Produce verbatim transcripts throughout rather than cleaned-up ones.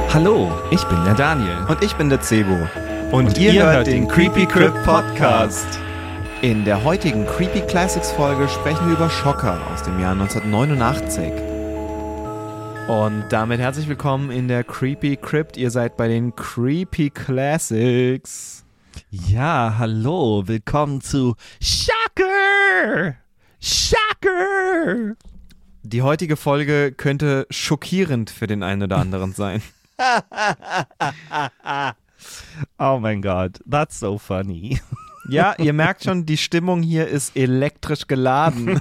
Hallo, ich bin der Daniel. Und ich bin der Cebo. Und, Und ihr, ihr hört den Creepy Crypt Podcast. In der heutigen Creepy Classics Folge sprechen wir über Schocker aus dem Jahr neunzehnhundertneunundachtzig. Und damit herzlich willkommen in der Creepy Crypt. Ihr seid bei den Creepy Classics. Ja, hallo, willkommen zu Schocker! Schocker! Die heutige Folge könnte schockierend für den einen oder anderen sein. Oh mein Gott, that's so funny. Ja, ihr merkt schon, die Stimmung hier ist elektrisch geladen.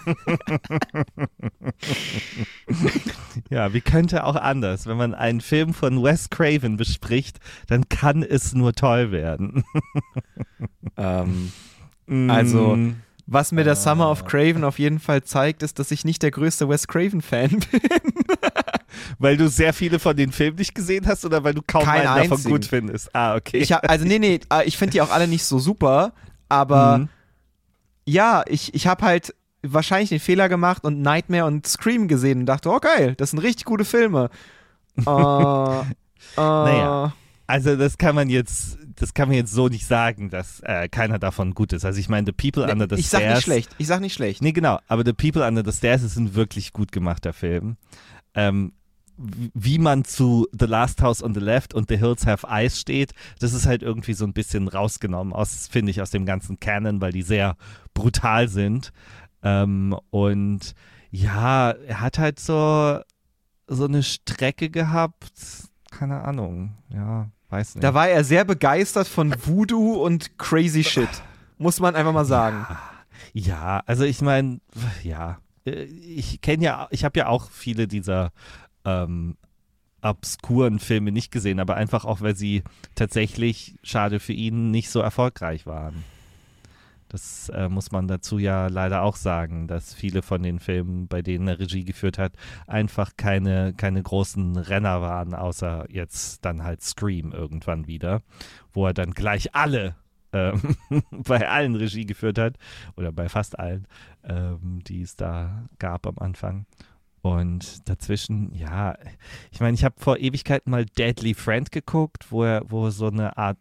Ja, wie könnte auch anders? Wenn man einen Film von Wes Craven bespricht, dann kann es nur toll werden. ähm, also, was mir der uh. Summer of Craven auf jeden Fall zeigt, ist, dass ich nicht der größte Wes Craven-Fan bin. Weil du sehr viele von den Filmen nicht gesehen hast oder weil du kaum Kein einen davon einzigen. gut findest? Ah, okay. Ich hab, also nee, nee, ich finde die auch alle nicht so super, aber mhm. ja, ich, ich habe halt wahrscheinlich den Fehler gemacht und Nightmare und Scream gesehen und dachte, oh geil, das sind richtig gute Filme. äh, äh, naja, also das kann man jetzt, das kann man jetzt so nicht sagen, dass äh, keiner davon gut ist. Also ich meine, The People nee, Under the ich Stairs. Ich sag nicht schlecht, ich sag nicht schlecht. Nee, genau, aber The People Under the Stairs ist ein wirklich gut gemachter Film. Ähm, wie man zu The Last House on the Left und The Hills Have Eyes steht, das ist halt irgendwie so ein bisschen rausgenommen aus, finde ich, aus dem ganzen Canon, weil die sehr brutal sind. Ähm, und ja, er hat halt so, so eine Strecke gehabt, keine Ahnung, ja, weiß nicht. Da war er sehr begeistert von Voodoo und Crazy Shit, muss man einfach mal sagen. Ja, ja, also ich meine, ja, ich kenne ja, ich habe ja auch viele dieser Ähm, obskuren Filme nicht gesehen, aber einfach auch, weil sie tatsächlich, schade für ihn, nicht so erfolgreich waren. Das äh, muss man dazu ja leider auch sagen, dass viele von den Filmen, bei denen er Regie geführt hat, einfach keine, keine großen Renner waren, außer jetzt dann halt Scream irgendwann wieder, wo er dann gleich alle ähm, bei allen Regie geführt hat, oder bei fast allen, ähm, die es da gab am Anfang. Und dazwischen, ja, ich meine, ich habe vor Ewigkeiten mal Deadly Friend geguckt, wo er, wo so eine Art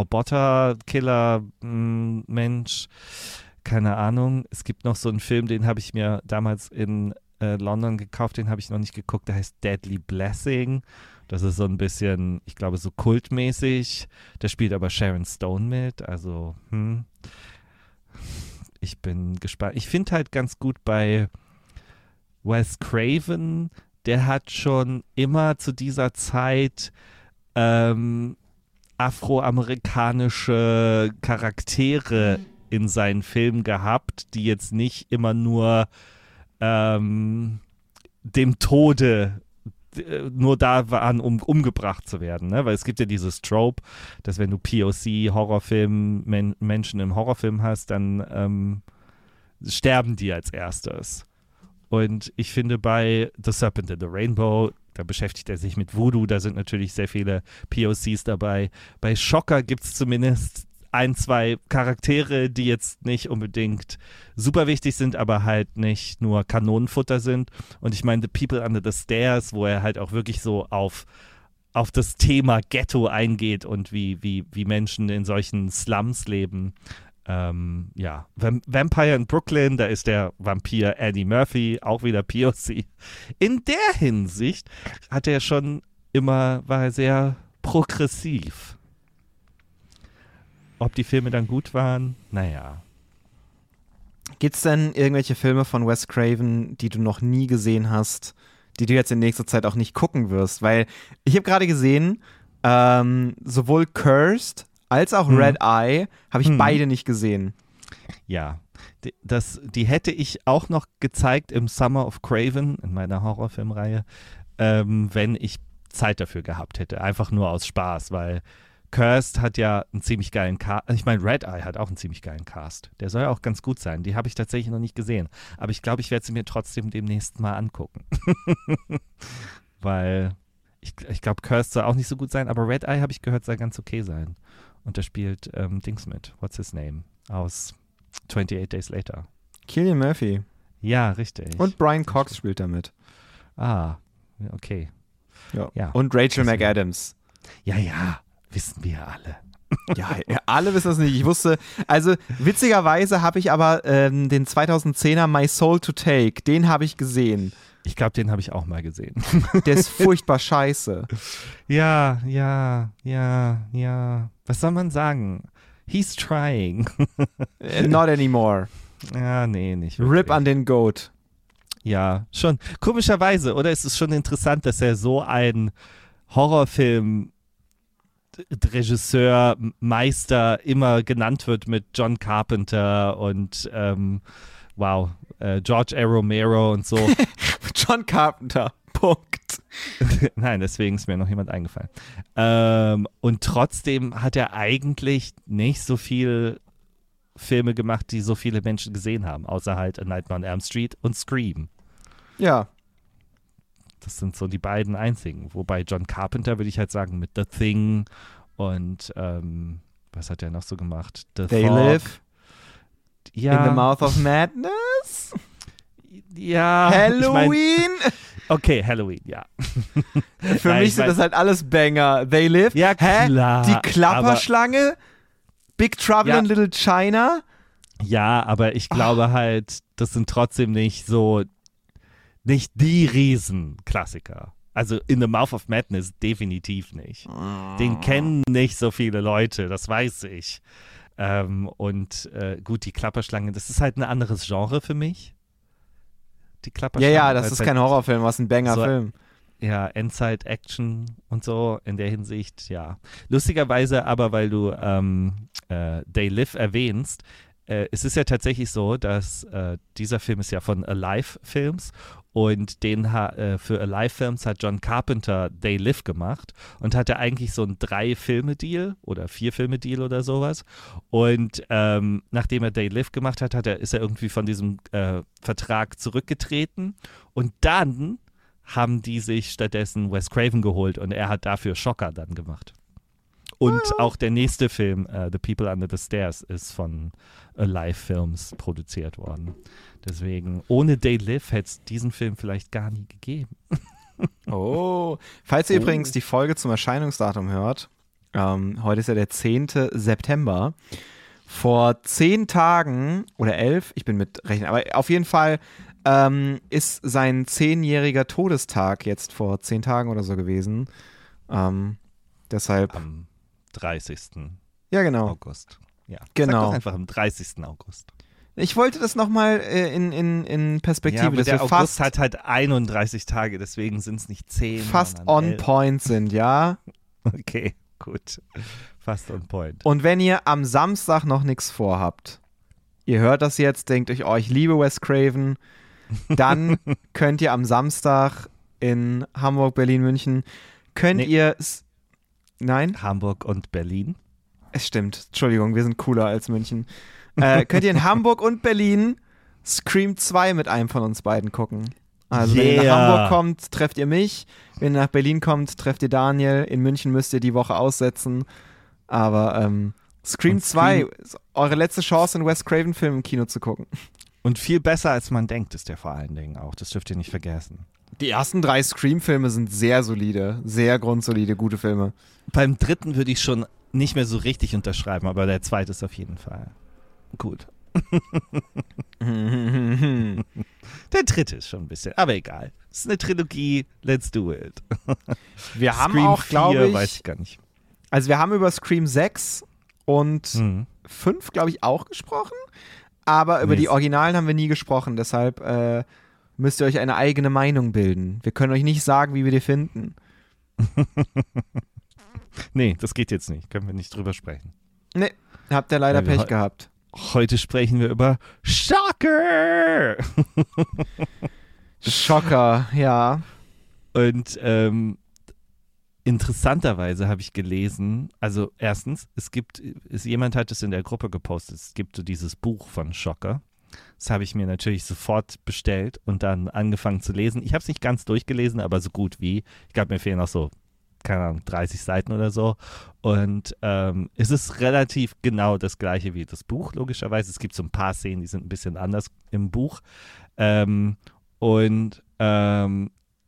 Roboter-Killer-Mensch, keine Ahnung. Es gibt noch so einen Film, den habe ich mir damals in äh, London gekauft, den habe ich noch nicht geguckt, der heißt Deadly Blessing. Das ist so ein bisschen, ich glaube, so kultmäßig. Da spielt aber Sharon Stone mit, also, hm. Ich bin gespannt. Ich finde halt ganz gut bei Wes Craven, der hat schon immer zu dieser Zeit ähm, afroamerikanische Charaktere in seinen Filmen gehabt, die jetzt nicht immer nur ähm, dem Tode äh, nur da waren, um umgebracht zu werden. Ne? Weil es gibt ja dieses Trope, dass wenn du P O C-Horrorfilm, Men- Menschen im Horrorfilm hast, dann ähm, sterben die als erstes. Und ich finde, bei The Serpent and the Rainbow, da beschäftigt er sich mit Voodoo, da sind natürlich sehr viele P O Cs dabei. Bei Schocker gibt es zumindest ein, zwei Charaktere, die jetzt nicht unbedingt super wichtig sind, aber halt nicht nur Kanonenfutter sind. Und ich meine, The People Under the Stairs, wo er halt auch wirklich so auf, auf das Thema Ghetto eingeht und wie, wie, wie Menschen in solchen Slums leben. Ähm, ja, Vamp- Vampire in Brooklyn, da ist der Vampir Eddie Murphy, auch wieder P O C. In der Hinsicht hat er schon immer, war er sehr progressiv. Ob die Filme dann gut waren? Naja. Gibt's denn irgendwelche Filme von Wes Craven, die du noch nie gesehen hast, die du jetzt in nächster Zeit auch nicht gucken wirst? Weil ich habe gerade gesehen, ähm, sowohl Cursed als auch hm. Red Eye habe ich hm. beide nicht gesehen. Ja, das, die hätte ich auch noch gezeigt im Summer of Craven, in meiner Horrorfilmreihe, ähm, wenn ich Zeit dafür gehabt hätte. Einfach nur aus Spaß, weil Cursed hat ja einen ziemlich geilen Cast. Ich meine, Red Eye hat auch einen ziemlich geilen Cast. Der soll ja auch ganz gut sein. Die habe ich tatsächlich noch nicht gesehen. Aber ich glaube, ich werde sie mir trotzdem demnächst mal angucken. Weil ich, ich glaube, Cursed soll auch nicht so gut sein, aber Red Eye, habe ich gehört, soll ganz okay sein. Und da spielt ähm, Dings mit. What's his name? Aus twenty-eight Days Later. Cillian Murphy. Ja, richtig. Und Brian Cox spielt da mit. Ah, okay. Ja. Ja. Und Rachel Deswegen. McAdams. Ja, ja, wissen wir alle. Ja, ja, alle wissen das nicht. Ich wusste, also witzigerweise habe ich aber ähm, den zweitausendzehner My Soul to Take, den habe ich gesehen. Ich glaube, den habe ich auch mal gesehen. Der ist furchtbar scheiße. Ja, ja, ja, ja. Was soll man sagen? He's trying. Äh, Not anymore. Ja, nee, nicht wirklich. Rip an den Goat. Ja, schon. Komischerweise, oder? Es ist schon interessant, dass er so ein Horrorfilm Regisseur, Meister immer genannt wird mit John Carpenter und ähm, wow, äh, George A. Romero und so. John Carpenter. Punkt. Nein, deswegen ist mir noch jemand eingefallen. Ähm, und trotzdem hat er eigentlich nicht so viel Filme gemacht, die so viele Menschen gesehen haben, außer halt A Nightmare on Elm Street und Scream. Ja. Das sind so die beiden einzigen. Wobei John Carpenter würde ich halt sagen mit The Thing und ähm, was hat er noch so gemacht? The They Fog. Live Ja, in the Mouth of Madness. ja. Ich mein, Halloween. okay, Halloween, ja. Für Nein, mich ich sind mein- das halt alles Banger. They Live. Ja, Hä? klar. Die Klapperschlange. Big Trouble Ja. in Little China. Ja, aber ich glaube halt, das sind trotzdem nicht so, nicht die Riesenklassiker. Also In the Mouth of Madness definitiv nicht. Den kennen nicht so viele Leute, das weiß ich. Ähm, und äh, gut, die Klapperschlange, das ist halt ein anderes Genre für mich. Die Ja, Klapperschlange. ja, das weil ist es halt, kein Horrorfilm, was ein Banger-Film. Ja, Endzeit-Action und so in der Hinsicht, ja. Lustigerweise aber, weil du ähm, äh, They Live erwähnst, äh, es ist ja tatsächlich so, dass äh, dieser Film ist ja von Alive Films und den ha äh, für Alive Films hat John Carpenter They Live gemacht und hatte eigentlich so einen Drei-Filme-Deal oder Vier-Filme-Deal oder sowas. Und ähm, nachdem er They Live gemacht hat, hat er, ist er irgendwie von diesem äh, Vertrag zurückgetreten und dann haben die sich stattdessen Wes Craven geholt und er hat dafür Shocker dann gemacht. Und auch der nächste Film, uh, The People Under the Stairs, ist von Alive Films produziert worden. Deswegen, ohne They Live hätte es diesen Film vielleicht gar nie gegeben. Oh. Falls ihr Oh. übrigens die Folge zum Erscheinungsdatum hört, ähm, heute ist ja der zehnte September. Vor zehn Tagen oder elf, ich bin mit rechnen, aber auf jeden Fall ähm, ist sein zehnjähriger Todestag jetzt vor zehn Tagen oder so gewesen. Ähm, deshalb, Am dreißigsten ja genau. August. Ja, Genau. sag doch einfach am dreißigsten August. Ich wollte das nochmal äh, in, in, in Perspektive, Ja, aber dass der wir August fast, hat halt einunddreißig Tage, deswegen sind es nicht zehn. fast sondern on elf. point sind, ja. Okay, gut. Fast on point. Und wenn ihr am Samstag noch nichts vorhabt, ihr hört das jetzt, denkt euch, oh, ich liebe Wes Craven, dann könnt ihr am Samstag in Hamburg, Berlin, München, könnt Nee. ihr, s- nein, Hamburg und Berlin. es stimmt, Entschuldigung, wir sind cooler als München, äh, könnt ihr in Hamburg und Berlin Scream zwei mit einem von uns beiden gucken. Also wenn ihr nach Yeah. Hamburg kommt, trefft ihr mich, wenn ihr nach Berlin kommt, trefft ihr Daniel, in München müsst ihr die Woche aussetzen, aber ähm, Scream Und zwei Scream- ist eure letzte Chance, einen Wes Craven-Film im Kino zu gucken. Und viel besser als man denkt, ist der vor allen Dingen auch. Das dürft ihr nicht vergessen. Die ersten drei Scream-Filme sind sehr solide, sehr grundsolide, gute Filme. Beim dritten würde ich schon nicht mehr so richtig unterschreiben, aber der zweite ist auf jeden Fall gut. Der dritte ist schon ein bisschen, aber egal. Es ist eine Trilogie, let's do it. Wir haben Scream auch, glaube vier, ich, weiß ich gar nicht. also wir haben über Scream sechs und Mhm. fünf, glaube ich, auch gesprochen, aber über Nee, die es- Originalen haben wir nie gesprochen, deshalb äh, müsst ihr euch eine eigene Meinung bilden. Wir können euch nicht sagen, wie wir die finden. Nee, das geht jetzt nicht. Können wir nicht drüber sprechen. Nee, habt ihr leider Weil wir Pech heu- gehabt. Heute sprechen wir über Shocker! Schocker, ja. Und ähm, interessanterweise habe ich gelesen, also erstens, es gibt, es, jemand hat es in der Gruppe gepostet, es gibt so dieses Buch von Shocker. Das habe ich mir natürlich sofort bestellt und dann angefangen zu lesen. Ich habe es nicht ganz durchgelesen, aber so gut wie. Ich glaube, mir fehlen noch so, keine Ahnung, dreißig Seiten oder so. Und ähm, es ist relativ genau das gleiche wie das Buch, logischerweise. Es gibt so ein paar Szenen, die sind ein bisschen anders im Buch. Ähm, und ähm,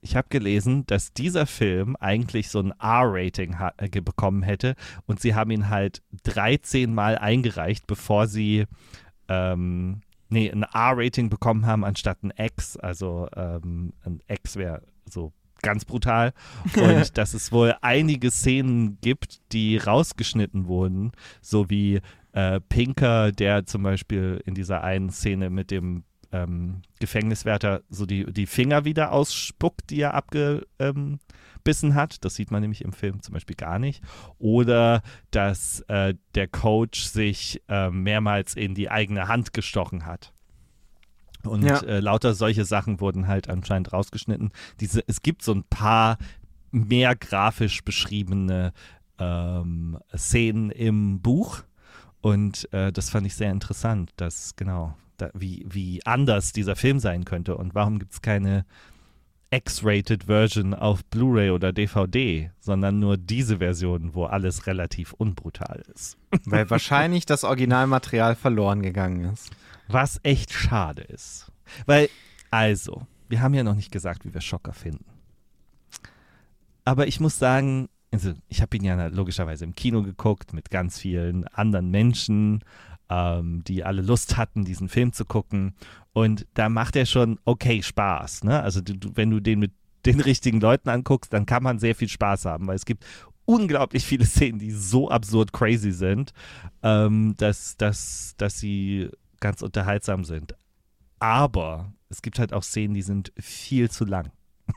ich habe gelesen, dass dieser Film eigentlich so ein R-Rating ha- äh, bekommen hätte und sie haben ihn halt dreizehn Mal eingereicht, bevor sie ähm, nee, ein R-Rating bekommen haben anstatt ein X. Also ähm, ein X wäre so ganz brutal. Und dass es wohl einige Szenen gibt, die rausgeschnitten wurden, so wie äh, Pinker, der zum Beispiel in dieser einen Szene mit dem ähm, Gefängniswärter so die, die Finger wieder ausspuckt, die er abgebissen ähm, hat. Das sieht man nämlich im Film zum Beispiel gar nicht. Oder dass äh, der Coach sich äh, mehrmals in die eigene Hand gestochen hat. Und Ja. äh, lauter solche Sachen wurden halt anscheinend rausgeschnitten. Diese, es gibt so ein paar mehr grafisch beschriebene ähm, Szenen im Buch. Und äh, das fand ich sehr interessant, dass genau, da, wie, wie anders dieser Film sein könnte und warum gibt es keine X-Rated Version auf Blu-ray oder D V D, sondern nur diese Version, wo alles relativ unbrutal ist. Weil wahrscheinlich das Originalmaterial verloren gegangen ist. Was echt schade ist. Weil, also, wir haben ja noch nicht gesagt, wie wir Schocker finden. Aber ich muss sagen, also ich habe ihn ja logischerweise im Kino geguckt mit ganz vielen anderen Menschen, ähm, die alle Lust hatten, diesen Film zu gucken. Und da macht er schon okay Spaß. Ne? Also du, du, wenn du den mit den richtigen Leuten anguckst, dann kann man sehr viel Spaß haben, weil es gibt unglaublich viele Szenen, die so absurd crazy sind, ähm, dass, dass, dass sie ganz unterhaltsam sind. Aber es gibt halt auch Szenen, die sind viel zu lang.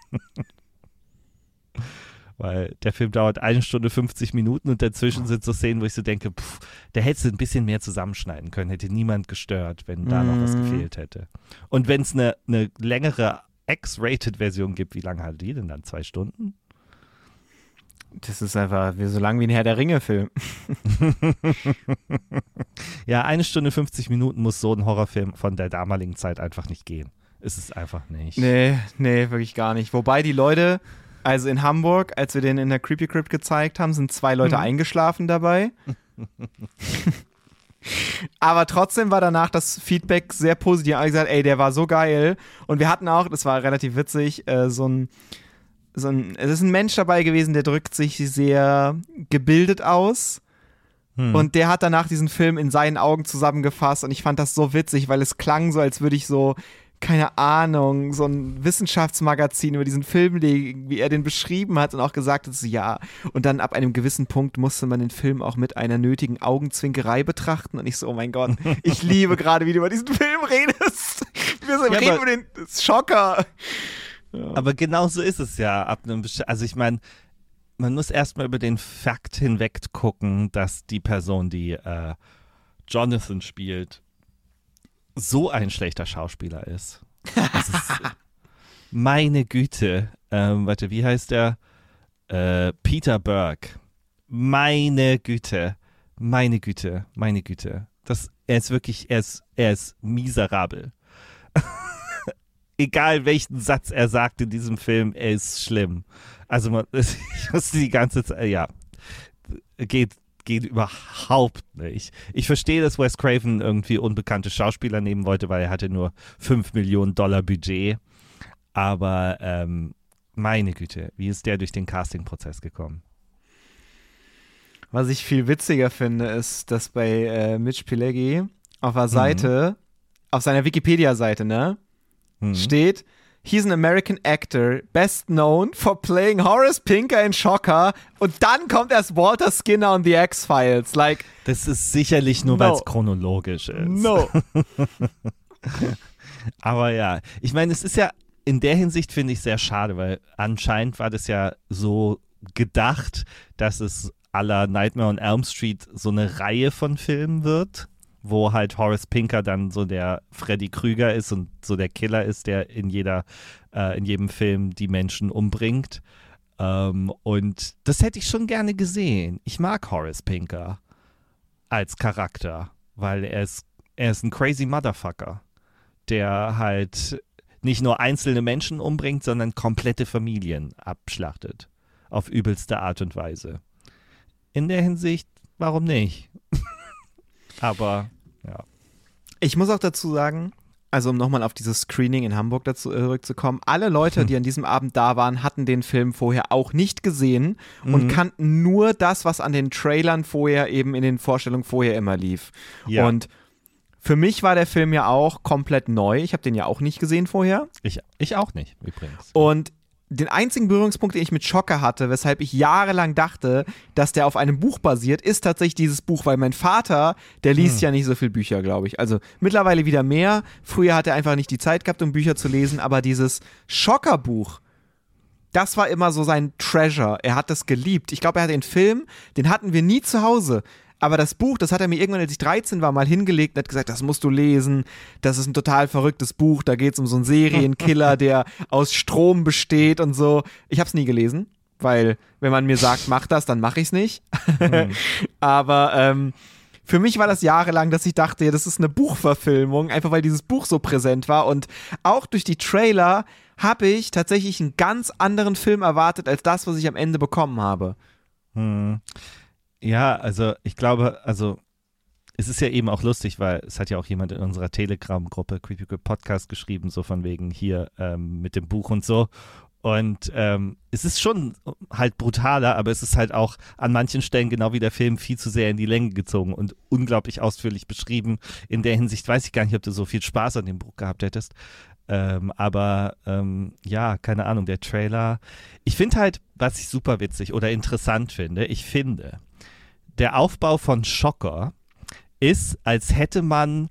Weil der Film dauert eine Stunde fünfzig Minuten und dazwischen sind so Szenen, wo ich so denke, pff, da hättest du ein bisschen mehr zusammenschneiden können, hätte niemand gestört, wenn da noch was gefehlt hätte. Und wenn es eine ne längere X-Rated-Version gibt, wie lange hat die denn dann? Zwei Stunden? Das ist einfach wie so lang wie ein Herr der Ringe-Film. Ja, eine Stunde fünfzig Minuten muss so ein Horrorfilm von der damaligen Zeit einfach nicht gehen. Ist es einfach nicht. Nee, nee, wirklich gar nicht. Wobei die Leute, also in Hamburg, als wir den in der Creepy Crypt gezeigt haben, sind zwei Leute Mhm. eingeschlafen dabei. Aber trotzdem war danach das Feedback sehr positiv. Alle gesagt, ey, der war so geil. Und wir hatten auch, das war relativ witzig, äh, so ein So ein, es ist ein Mensch dabei gewesen, der drückt sich sehr gebildet aus. Hm. Und der hat danach diesen Film in seinen Augen zusammengefasst. Und ich fand das so witzig, weil es klang so, als würde ich so, keine Ahnung, so ein Wissenschaftsmagazin über diesen Film legen, wie er den beschrieben hat und auch gesagt hat, so, ja. Und dann ab einem gewissen Punkt musste man den Film auch mit einer nötigen Augenzwinkerei betrachten. Und ich so, oh mein Gott, ich liebe gerade, wie du über diesen Film redest. Wir Ja, reden aber- über den Schocker. Aber genau so ist es ja. Ab einem besti- also ich meine, man muss erstmal über den Fakt hinweg gucken, dass die Person, die äh, Jonathan spielt, so ein schlechter Schauspieler ist. Das ist meine Güte. Ähm, warte, wie heißt der? Äh, Peter Burke. Meine Güte. Meine Güte. Meine Güte. Das, er ist wirklich, er ist, er ist miserabel. Egal welchen Satz er sagt in diesem Film, er ist schlimm. Also man, ich musste die ganze Zeit, ja, geht, geht überhaupt nicht. Ich verstehe, dass Wes Craven irgendwie unbekannte Schauspieler nehmen wollte, weil er hatte nur fünf Millionen Dollar Budget. Aber ähm, meine Güte, wie ist der durch den Casting-Prozess gekommen? Was ich viel witziger finde, ist, dass bei äh, Mitch Pileggi auf der Seite, auf seiner Wikipedia-Seite, ne, Hm. steht, he's an American actor, best known for playing Horace Pinker in Shocker. Und dann kommt erst Walter Skinner und The X-Files. Like, Das ist sicherlich nur, No. weil es chronologisch ist. no. Aber ja, ich meine, es ist ja in der Hinsicht, finde ich, sehr schade, weil anscheinend war das ja so gedacht, dass es à la Nightmare on Elm Street so eine Reihe von Filmen wird, wo halt Horace Pinker dann so der Freddy Krüger ist und so der Killer ist, der in jeder, äh, in jedem Film die Menschen umbringt. Ähm, und das hätte ich schon gerne gesehen. Ich mag Horace Pinker als Charakter, weil er ist, er ist ein crazy Motherfucker, der halt nicht nur einzelne Menschen umbringt, sondern komplette Familien abschlachtet. Auf übelste Art und Weise. In der Hinsicht, warum nicht? Aber, ja. Ich muss auch dazu sagen, also um nochmal auf dieses Screening in Hamburg dazu, äh, zurückzukommen, alle Leute, die an diesem Abend da waren, hatten den Film vorher auch nicht gesehen und Mhm. kannten nur das, was an den Trailern vorher eben in den Vorstellungen vorher immer lief. Ja. Und für mich war der Film ja auch komplett neu. Ich habe den ja auch nicht gesehen vorher. Ich, ich auch nicht, übrigens. Und den einzigen Berührungspunkt, den ich mit Schocker hatte, weshalb ich jahrelang dachte, dass der auf einem Buch basiert, ist tatsächlich dieses Buch, weil mein Vater, der liest Hm. ja nicht so viel Bücher, glaube ich. Also mittlerweile wieder mehr. Früher hat er einfach nicht die Zeit gehabt, um Bücher zu lesen, aber dieses Schocker-Buch, das war immer so sein Treasure. Er hat das geliebt. Ich glaube, er hat den Film, den hatten wir nie zu Hause. Aber das Buch, das hat er mir irgendwann, als ich dreizehn war, mal hingelegt und hat gesagt, das musst du lesen. Das ist ein total verrücktes Buch. Da geht es um so einen Serienkiller, der aus Strom besteht und so. Ich habe es nie gelesen, weil wenn man mir sagt, mach das, dann mache ich es nicht. Mhm. Aber ähm, für mich war das jahrelang, dass ich dachte, ja, das ist eine Buchverfilmung, einfach weil dieses Buch so präsent war. Und auch durch die Trailer habe ich tatsächlich einen ganz anderen Film erwartet, als das, was ich am Ende bekommen habe. Hm. Ja, also ich glaube, also es ist ja eben auch lustig, weil es hat ja auch jemand in unserer Telegram-Gruppe Creepy Good Podcast geschrieben, so von wegen hier ähm, mit dem Buch und so. Und ähm, es ist schon halt brutaler, aber es ist halt auch an manchen Stellen, genau wie der Film, viel zu sehr in die Länge gezogen und unglaublich ausführlich beschrieben. In der Hinsicht weiß ich gar nicht, ob du so viel Spaß an dem Buch gehabt hättest. Ähm, aber ähm, ja, keine Ahnung, der Trailer. Ich finde halt, was ich super witzig oder interessant finde, ich finde, der Aufbau von Schocker ist, als hätte man,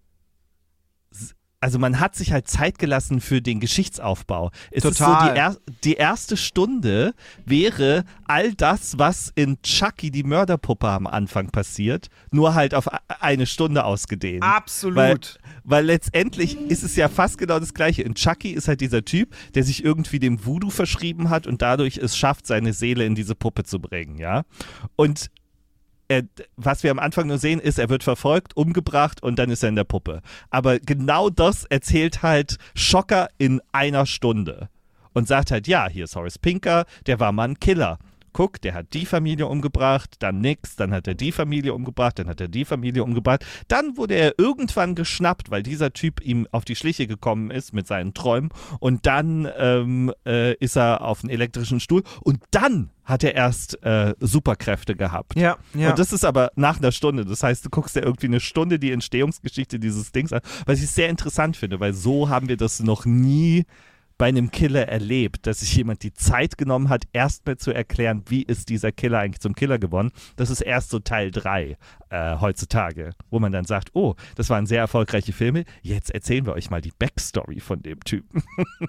also man hat sich halt Zeit gelassen für den Geschichtsaufbau. Es Total. ist so, die, er, die erste Stunde wäre all das, was in Chucky, die Mörderpuppe, am Anfang passiert, nur halt auf eine Stunde ausgedehnt. Absolut. Weil, weil letztendlich ist es ja fast genau das Gleiche. In Chucky ist halt dieser Typ, der sich irgendwie dem Voodoo verschrieben hat und dadurch es schafft, seine Seele in diese Puppe zu bringen, ja. Und Er, was wir am Anfang nur sehen, ist, er wird verfolgt, umgebracht und dann ist er in der Puppe. Aber genau das erzählt halt Schocker in einer Stunde und sagt halt, ja, hier ist Horace Pinker, der war mal ein Killer. Guck, der hat die Familie umgebracht, dann nix, dann hat er die Familie umgebracht, dann hat er die Familie umgebracht. Dann wurde er irgendwann geschnappt, weil dieser Typ ihm auf die Schliche gekommen ist mit seinen Träumen und dann ähm, äh, ist er auf einen elektrischen Stuhl und dann hat er erst äh, Superkräfte gehabt. Ja, ja. Und das ist aber nach einer Stunde. Das heißt, du guckst ja irgendwie eine Stunde die Entstehungsgeschichte dieses Dings an, was ich sehr interessant finde, weil so haben wir das noch nie bei einem Killer erlebt, dass sich jemand die Zeit genommen hat, erstmal zu erklären, wie ist dieser Killer eigentlich zum Killer geworden. Das ist erst so Teil drei äh, heutzutage, wo man dann sagt, oh, das waren sehr erfolgreiche Filme, jetzt erzählen wir euch mal die Backstory von dem Typen.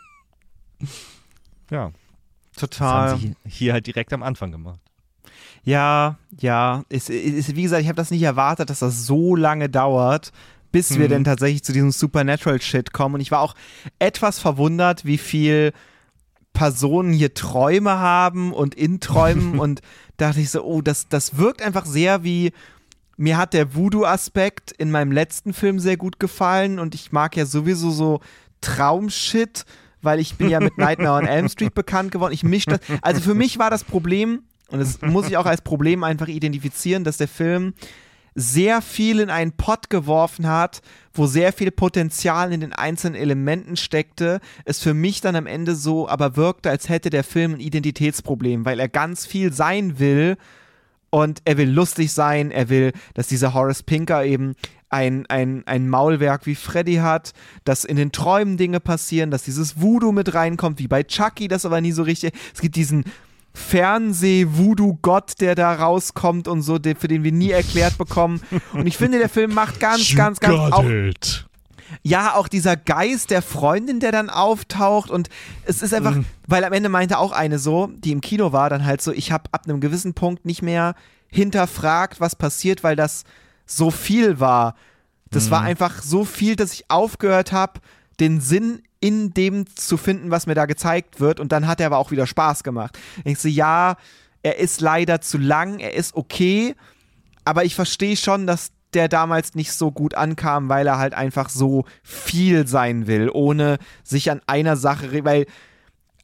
Ja. Total. Das haben sie hier halt direkt am Anfang gemacht. Ja, ja. Ist, ist, wie gesagt, ich habe das nicht erwartet, dass das so lange dauert, bis Mhm. wir denn tatsächlich zu diesem Supernatural-Shit kommen. Und ich war auch etwas verwundert, wie viel Personen hier Träume haben und in Träumen. Und dachte ich so, oh, das, das wirkt einfach sehr wie, mir hat der Voodoo-Aspekt in meinem letzten Film sehr gut gefallen. Und ich mag ja sowieso so Traumshit, weil ich bin ja mit Nightmare on Elm Street bekannt geworden. Ich mische das. Also für mich war das Problem, und das muss ich auch als Problem einfach identifizieren, dass der Film sehr viel in einen Pott geworfen hat, wo sehr viel Potenzial in den einzelnen Elementen steckte, es für mich dann am Ende so aber wirkte, als hätte der Film ein Identitätsproblem, weil er ganz viel sein will und er will lustig sein, er will, dass dieser Horace Pinker eben ein, ein, ein Maulwerk wie Freddy hat, dass in den Träumen Dinge passieren, dass dieses Voodoo mit reinkommt, wie bei Chucky, das aber nie so richtig, es gibt diesen Fernseh-Voodoo-Gott, der da rauskommt und so, der, für den wir nie erklärt bekommen. Und ich finde, der Film macht ganz, ganz, ganz auch, ja, auch dieser Geist der Freundin, der dann auftaucht und es ist einfach, mhm. weil am Ende meinte auch eine so, die im Kino war, dann halt so, ich habe ab einem gewissen Punkt nicht mehr hinterfragt, was passiert, weil das so viel war. Das mhm. war einfach so viel, dass ich aufgehört habe, den Sinn in dem zu finden, was mir da gezeigt wird. Und dann hat er aber auch wieder Spaß gemacht. Ich so, ja, er ist leider zu lang, er ist okay, aber ich verstehe schon, dass der damals nicht so gut ankam, weil er halt einfach so viel sein will, ohne sich an einer Sache, weil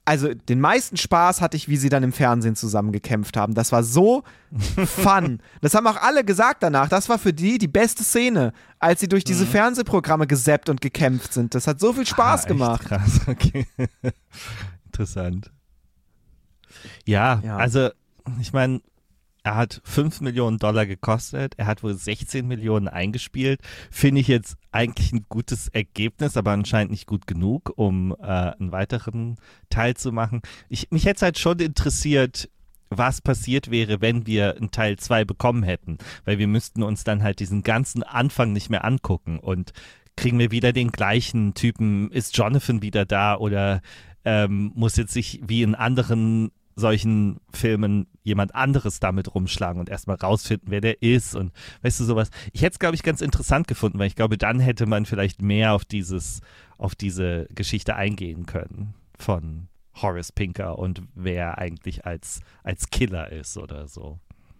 also den meisten Spaß hatte ich, wie sie dann im Fernsehen zusammen gekämpft haben. Das war so fun. Das haben auch alle gesagt danach. Das war für die die beste Szene, als sie durch diese mhm. Fernsehprogramme gesappt und gekämpft sind. Das hat so viel Spaß ah, gemacht. Krass, okay. Interessant. Ja, ja, also ich meine, er hat fünf Millionen Dollar gekostet, er hat wohl sechzehn Millionen eingespielt. Finde ich jetzt eigentlich ein gutes Ergebnis, aber anscheinend nicht gut genug, um äh, einen weiteren Teil zu machen. Ich, mich hätte es halt schon interessiert, was passiert wäre, wenn wir einen Teil zwei bekommen hätten, weil wir müssten uns dann halt diesen ganzen Anfang nicht mehr angucken und kriegen wir wieder den gleichen Typen, ist Jonathan wieder da oder ähm, muss jetzt sich wie in anderen solchen Filmen jemand anderes damit rumschlagen und erstmal rausfinden, wer der ist und weißt du sowas. Ich hätte es, glaube ich, ganz interessant gefunden, weil ich glaube, dann hätte man vielleicht mehr auf dieses, auf diese Geschichte eingehen können von Horace Pinker und wer eigentlich als, als Killer ist oder so.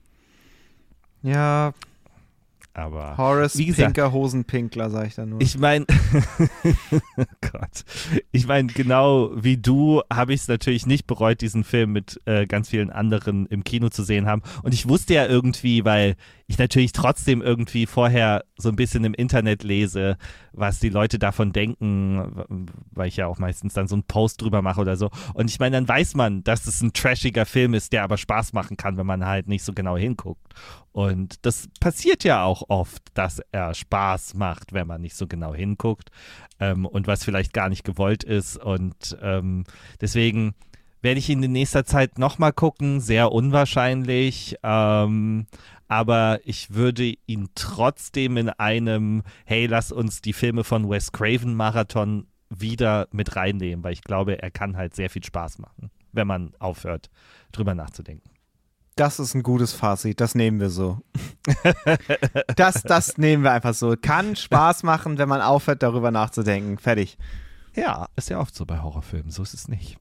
Ja, aber Horace wie gesagt, Pinker, Hosenpinkler, sag ich da nur. Ich meine, Gott, ich meine, genau wie du habe ich es natürlich nicht bereut, diesen Film mit äh, ganz vielen anderen im Kino zu sehen haben. Und ich wusste ja irgendwie, weil ich natürlich trotzdem irgendwie vorher so ein bisschen im Internet lese, was die Leute davon denken, weil ich ja auch meistens dann so einen Post drüber mache oder so. Und ich meine, dann weiß man, dass es ein trashiger Film ist, der aber Spaß machen kann, wenn man halt nicht so genau hinguckt. Und das passiert ja auch oft, dass er Spaß macht, wenn man nicht so genau hinguckt ähm, und was vielleicht gar nicht gewollt ist. Und ähm, deswegen werde ich ihn in nächster Zeit nochmal gucken, sehr unwahrscheinlich, ähm, aber ich würde ihn trotzdem in einem, hey, lass uns die Filme von Wes Craven Marathon wieder mit reinnehmen, weil ich glaube, er kann halt sehr viel Spaß machen, wenn man aufhört, drüber nachzudenken. Das ist ein gutes Fazit, das nehmen wir so. das, das nehmen wir einfach so. Kann Spaß machen, wenn man aufhört, darüber nachzudenken. Fertig. Ja, ist ja oft so bei Horrorfilmen, so ist es nicht.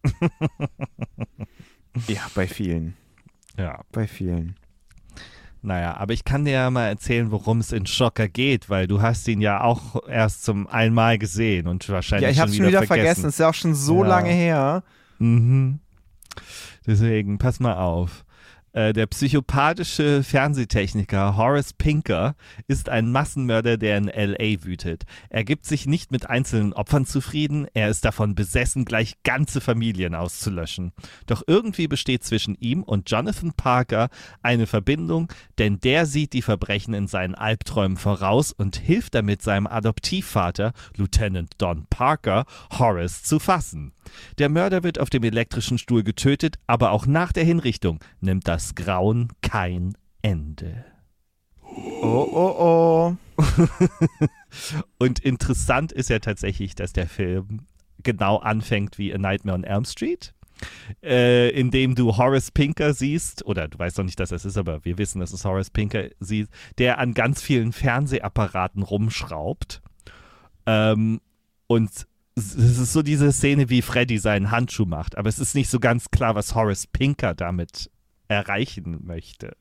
Ja, bei vielen. Ja. Bei vielen. Naja, aber ich kann dir ja mal erzählen, worum es in Shocker geht, weil du hast ihn ja auch erst zum einmal gesehen und wahrscheinlich ja, ich schon wieder, schon wieder vergessen. vergessen. Ist ja auch schon so ja. lange her. Mhm. Deswegen, pass mal auf. Der psychopathische Fernsehtechniker Horace Pinker ist ein Massenmörder, der in L A wütet. Er gibt sich nicht mit einzelnen Opfern zufrieden, er ist davon besessen, gleich ganze Familien auszulöschen. Doch irgendwie besteht zwischen ihm und Jonathan Parker eine Verbindung, denn der sieht die Verbrechen in seinen Albträumen voraus und hilft damit seinem Adoptivvater, Lieutenant Don Parker, Horace zu fassen. Der Mörder wird auf dem elektrischen Stuhl getötet, aber auch nach der Hinrichtung nimmt das Grauen kein Ende. Oh, oh, oh. Und interessant ist ja tatsächlich, dass der Film genau anfängt wie A Nightmare on Elm Street, äh, in dem du Horace Pinker siehst, oder du weißt noch nicht, dass es ist, aber wir wissen, dass es Horace Pinker siehst, der an ganz vielen Fernsehapparaten rumschraubt. Ähm, und es ist so diese Szene, wie Freddy seinen Handschuh macht, aber es ist nicht so ganz klar, was Horace Pinker damit erreichen möchte.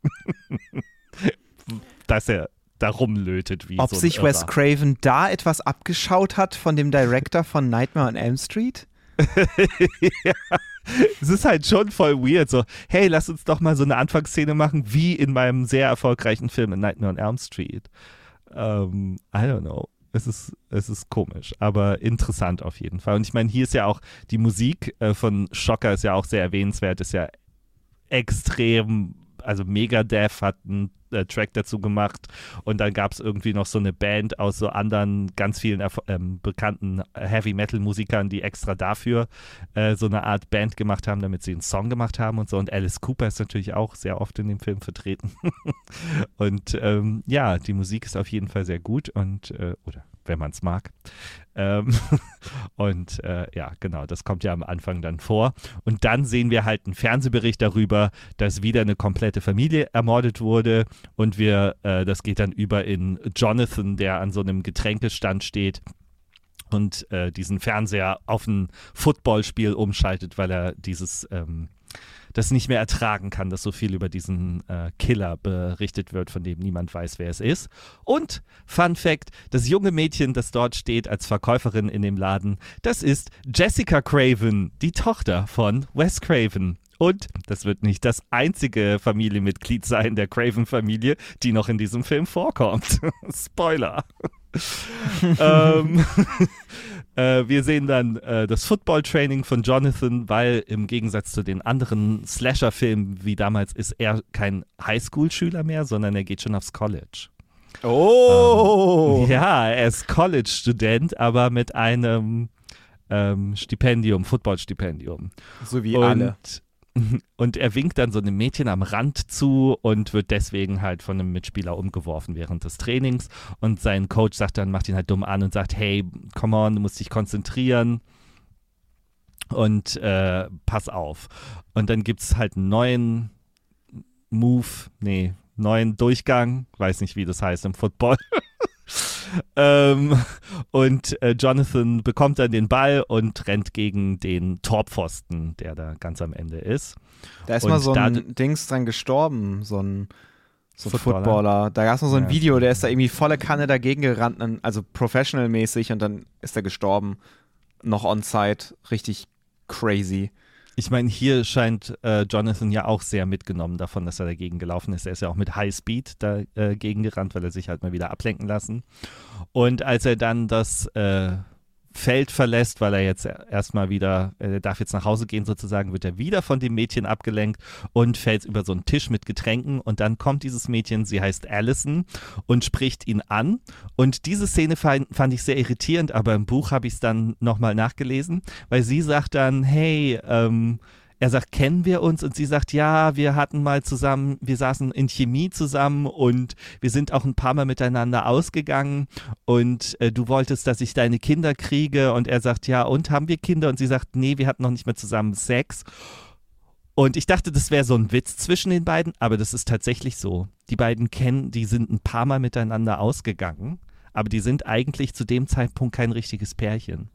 Dass er da rumlötet wie Ob so ein sich Irrer. Wes Craven da etwas abgeschaut hat von dem Director von Nightmare on Elm Street? Ja. Es ist halt schon voll weird, so, hey, lass uns doch mal so eine Anfangsszene machen, wie in meinem sehr erfolgreichen Film in Nightmare on Elm Street. Um, I don't know. Es ist, es ist komisch, aber interessant auf jeden Fall. Und ich meine, hier ist ja auch die Musik äh, von Shocker ist ja auch sehr erwähnenswert, ist ja extrem, also Megadeth hat einen äh, Track dazu gemacht und dann gab es irgendwie noch so eine Band aus so anderen ganz vielen ähm, bekannten Heavy-Metal-Musikern, die extra dafür äh, so eine Art Band gemacht haben, damit sie einen Song gemacht haben und so. Und Alice Cooper ist natürlich auch sehr oft in dem Film vertreten. Und ähm, ja, die Musik ist auf jeden Fall sehr gut und, äh, oder wenn man es mag. Ähm, und äh, ja, genau, das kommt ja am Anfang dann vor. Und dann sehen wir halt einen Fernsehbericht darüber, dass wieder eine komplette Familie ermordet wurde. Und wir, äh, das geht dann über in Jonathan, der an so einem Getränkestand steht und äh, diesen Fernseher auf ein Footballspiel umschaltet, weil er dieses ähm, das nicht mehr ertragen kann, dass so viel über diesen äh, Killer berichtet wird, von dem niemand weiß, wer es ist. Und, Fun Fact, das junge Mädchen, das dort steht als Verkäuferin in dem Laden, das ist Jessica Craven, die Tochter von Wes Craven. Und das wird nicht das einzige Familienmitglied sein der Craven-Familie, die noch in diesem Film vorkommt. Spoiler. ähm, äh, wir sehen dann äh, das Football-Training von Jonathan, weil im Gegensatz zu den anderen Slasher-Filmen wie damals ist er kein Highschool-Schüler mehr, sondern er geht schon aufs College. Oh! Ähm, ja, er ist College-Student, aber mit einem ähm, Stipendium, Football-Stipendium. So wie Und alle. Und er winkt dann so einem Mädchen am Rand zu und wird deswegen halt von einem Mitspieler umgeworfen während des Trainings. Und sein Coach sagt dann, macht ihn halt dumm an und sagt, hey, come on, du musst dich konzentrieren und äh, pass auf. Und dann gibt es halt einen neuen Move, nee, neuen Durchgang, weiß nicht, wie das heißt im Football. ähm, und äh, Jonathan bekommt dann den Ball und rennt gegen den Torpfosten, der da ganz am Ende ist. Da ist und mal so ein da, Dings dran gestorben, so ein, so ein Footballer. Footballer. Da gab es mal so ein Ja. Video, der ist da irgendwie volle Kanne dagegen gerannt, dann- also professional-mäßig, und dann ist er gestorben. Noch on-site. Richtig crazy. Ich meine, hier scheint äh, Jonathan ja auch sehr mitgenommen davon, dass er dagegen gelaufen ist. Er ist ja auch mit Highspeed dagegen gerannt, weil er sich halt mal wieder ablenken lassen. Und als er dann das äh, Feld verlässt, weil er jetzt erstmal wieder, er darf jetzt nach Hause gehen sozusagen, wird er wieder von dem Mädchen abgelenkt und fällt über so einen Tisch mit Getränken. Und dann kommt dieses Mädchen, sie heißt Allison, und spricht ihn an. Und diese Szene fand, fand ich sehr irritierend, aber im Buch habe ich es dann nochmal nachgelesen, weil sie sagt dann, hey, ähm, er sagt, kennen wir uns? Und sie sagt, ja, wir hatten mal zusammen, wir saßen in Chemie zusammen und wir sind auch ein paar Mal miteinander ausgegangen und äh, du wolltest, dass ich deine Kinder kriege, und er sagt, ja, und haben wir Kinder? Und sie sagt, nee, wir hatten noch nicht mehr zusammen Sex. Und ich dachte, das wäre so ein Witz zwischen den beiden, aber das ist tatsächlich so. Die beiden kennen, die sind ein paar Mal miteinander ausgegangen, aber die sind eigentlich zu dem Zeitpunkt kein richtiges Pärchen.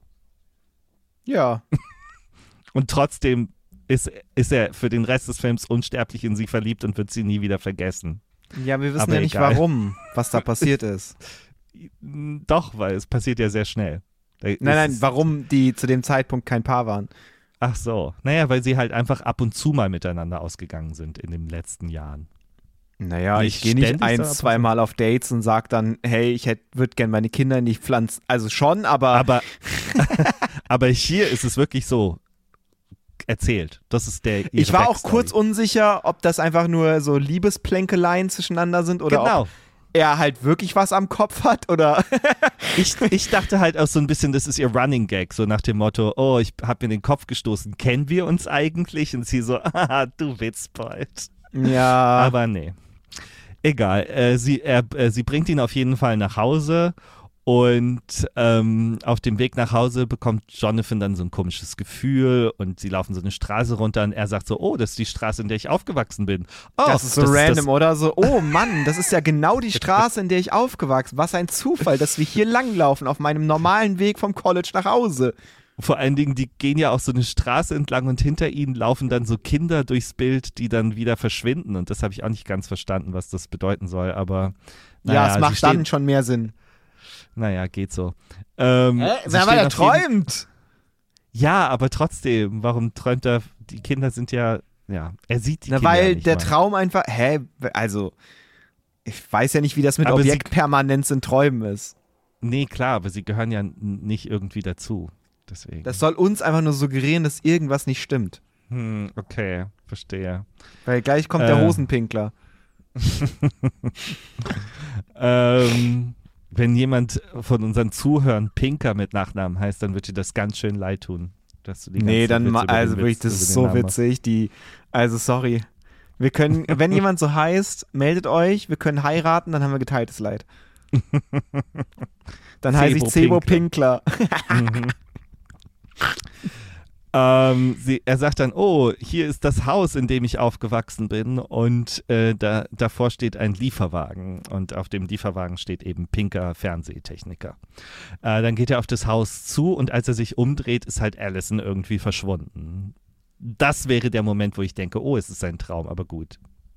Ja. Und trotzdem ist, ist er für den Rest des Films unsterblich in sie verliebt und wird sie nie wieder vergessen. Ja, wir wissen Aber ja nicht, egal. warum, was da passiert ist. Doch, weil es passiert ja sehr schnell. Nein, nein, warum die zu dem Zeitpunkt kein Paar waren. Ach so. Naja, weil sie halt einfach ab und zu mal miteinander ausgegangen sind in den letzten Jahren. Naja, Nicht ich gehe nicht ständig, ein, sondern zweimal auf Dates und sag dann, hey, ich würde gerne meine Kinder nicht pflanzen. Also schon, aber, Aber, aber hier ist es wirklich so erzählt. Das ist der ihre ich war auch Backstory. kurz unsicher, ob das einfach nur so Liebesplänkeleien zwischeneinander sind oder Genau. ob er halt wirklich was am Kopf hat oder Ich, ich dachte halt auch so ein bisschen, das ist ihr Running Gag, so nach dem Motto, oh, ich habe mir den Kopf gestoßen, kennen wir uns eigentlich? Und sie so, ah, du Witzbold. ja. Aber nee. Egal, äh, sie, er, äh, sie bringt ihn auf jeden Fall nach Hause und ähm, auf dem Weg nach Hause bekommt Jonathan dann so ein komisches Gefühl und sie laufen so eine Straße runter und er sagt so, oh, das ist die Straße, in der ich aufgewachsen bin. Oh, Das ist so das random, das, oder? So, oh Mann, das ist ja genau die Straße, in der ich aufgewachsen bin. Was ein Zufall, dass wir hier langlaufen, auf meinem normalen Weg vom College nach Hause. Vor allen Dingen, die gehen ja auch so eine Straße entlang und hinter ihnen laufen dann so Kinder durchs Bild, die dann wieder verschwinden. Und das habe ich auch nicht ganz verstanden, was das bedeuten soll. Aber naja, Ja, es sie macht stehen, dann schon mehr Sinn. Naja, geht so. Ähm, sie Wer stehen mal auf jeden- träumt? Ja, aber trotzdem, warum träumt er? Die Kinder sind ja, ja, er sieht die Na, Kinder ja weil nicht der mal. Traum einfach, hä, also, ich weiß ja nicht, wie das mit Aber sie- Objektpermanenz in Träumen ist. Nee, klar, aber sie gehören ja n- nicht irgendwie dazu. Deswegen. Das soll uns einfach nur suggerieren, dass irgendwas nicht stimmt. Hm, okay, verstehe. Weil gleich kommt der Äh. Hosenpinkler. ähm, wenn jemand von unseren Zuhörern Pinker mit Nachnamen heißt, dann wird dir das ganz schön leid tun. Dass du die Nee, ganzen dann, Witze ma- über den also wirklich, Witz- das über ist den so Namen machst. witzig. Die, also sorry. Wir können, wenn jemand so heißt, meldet euch, wir können heiraten, dann haben wir geteiltes Leid. Dann heiße ich Cebo Cebo Pinkler. Mhm. ähm, sie, er sagt dann, oh, hier ist das Haus, in dem ich aufgewachsen bin und äh, da, davor steht ein Lieferwagen und auf dem Lieferwagen steht eben Pinker Fernsehtechniker. Äh, dann geht er auf das Haus zu und als er sich umdreht, ist halt Allison irgendwie verschwunden. das wäre der Moment, wo ich denke, oh, es ist ein Traum, aber gut.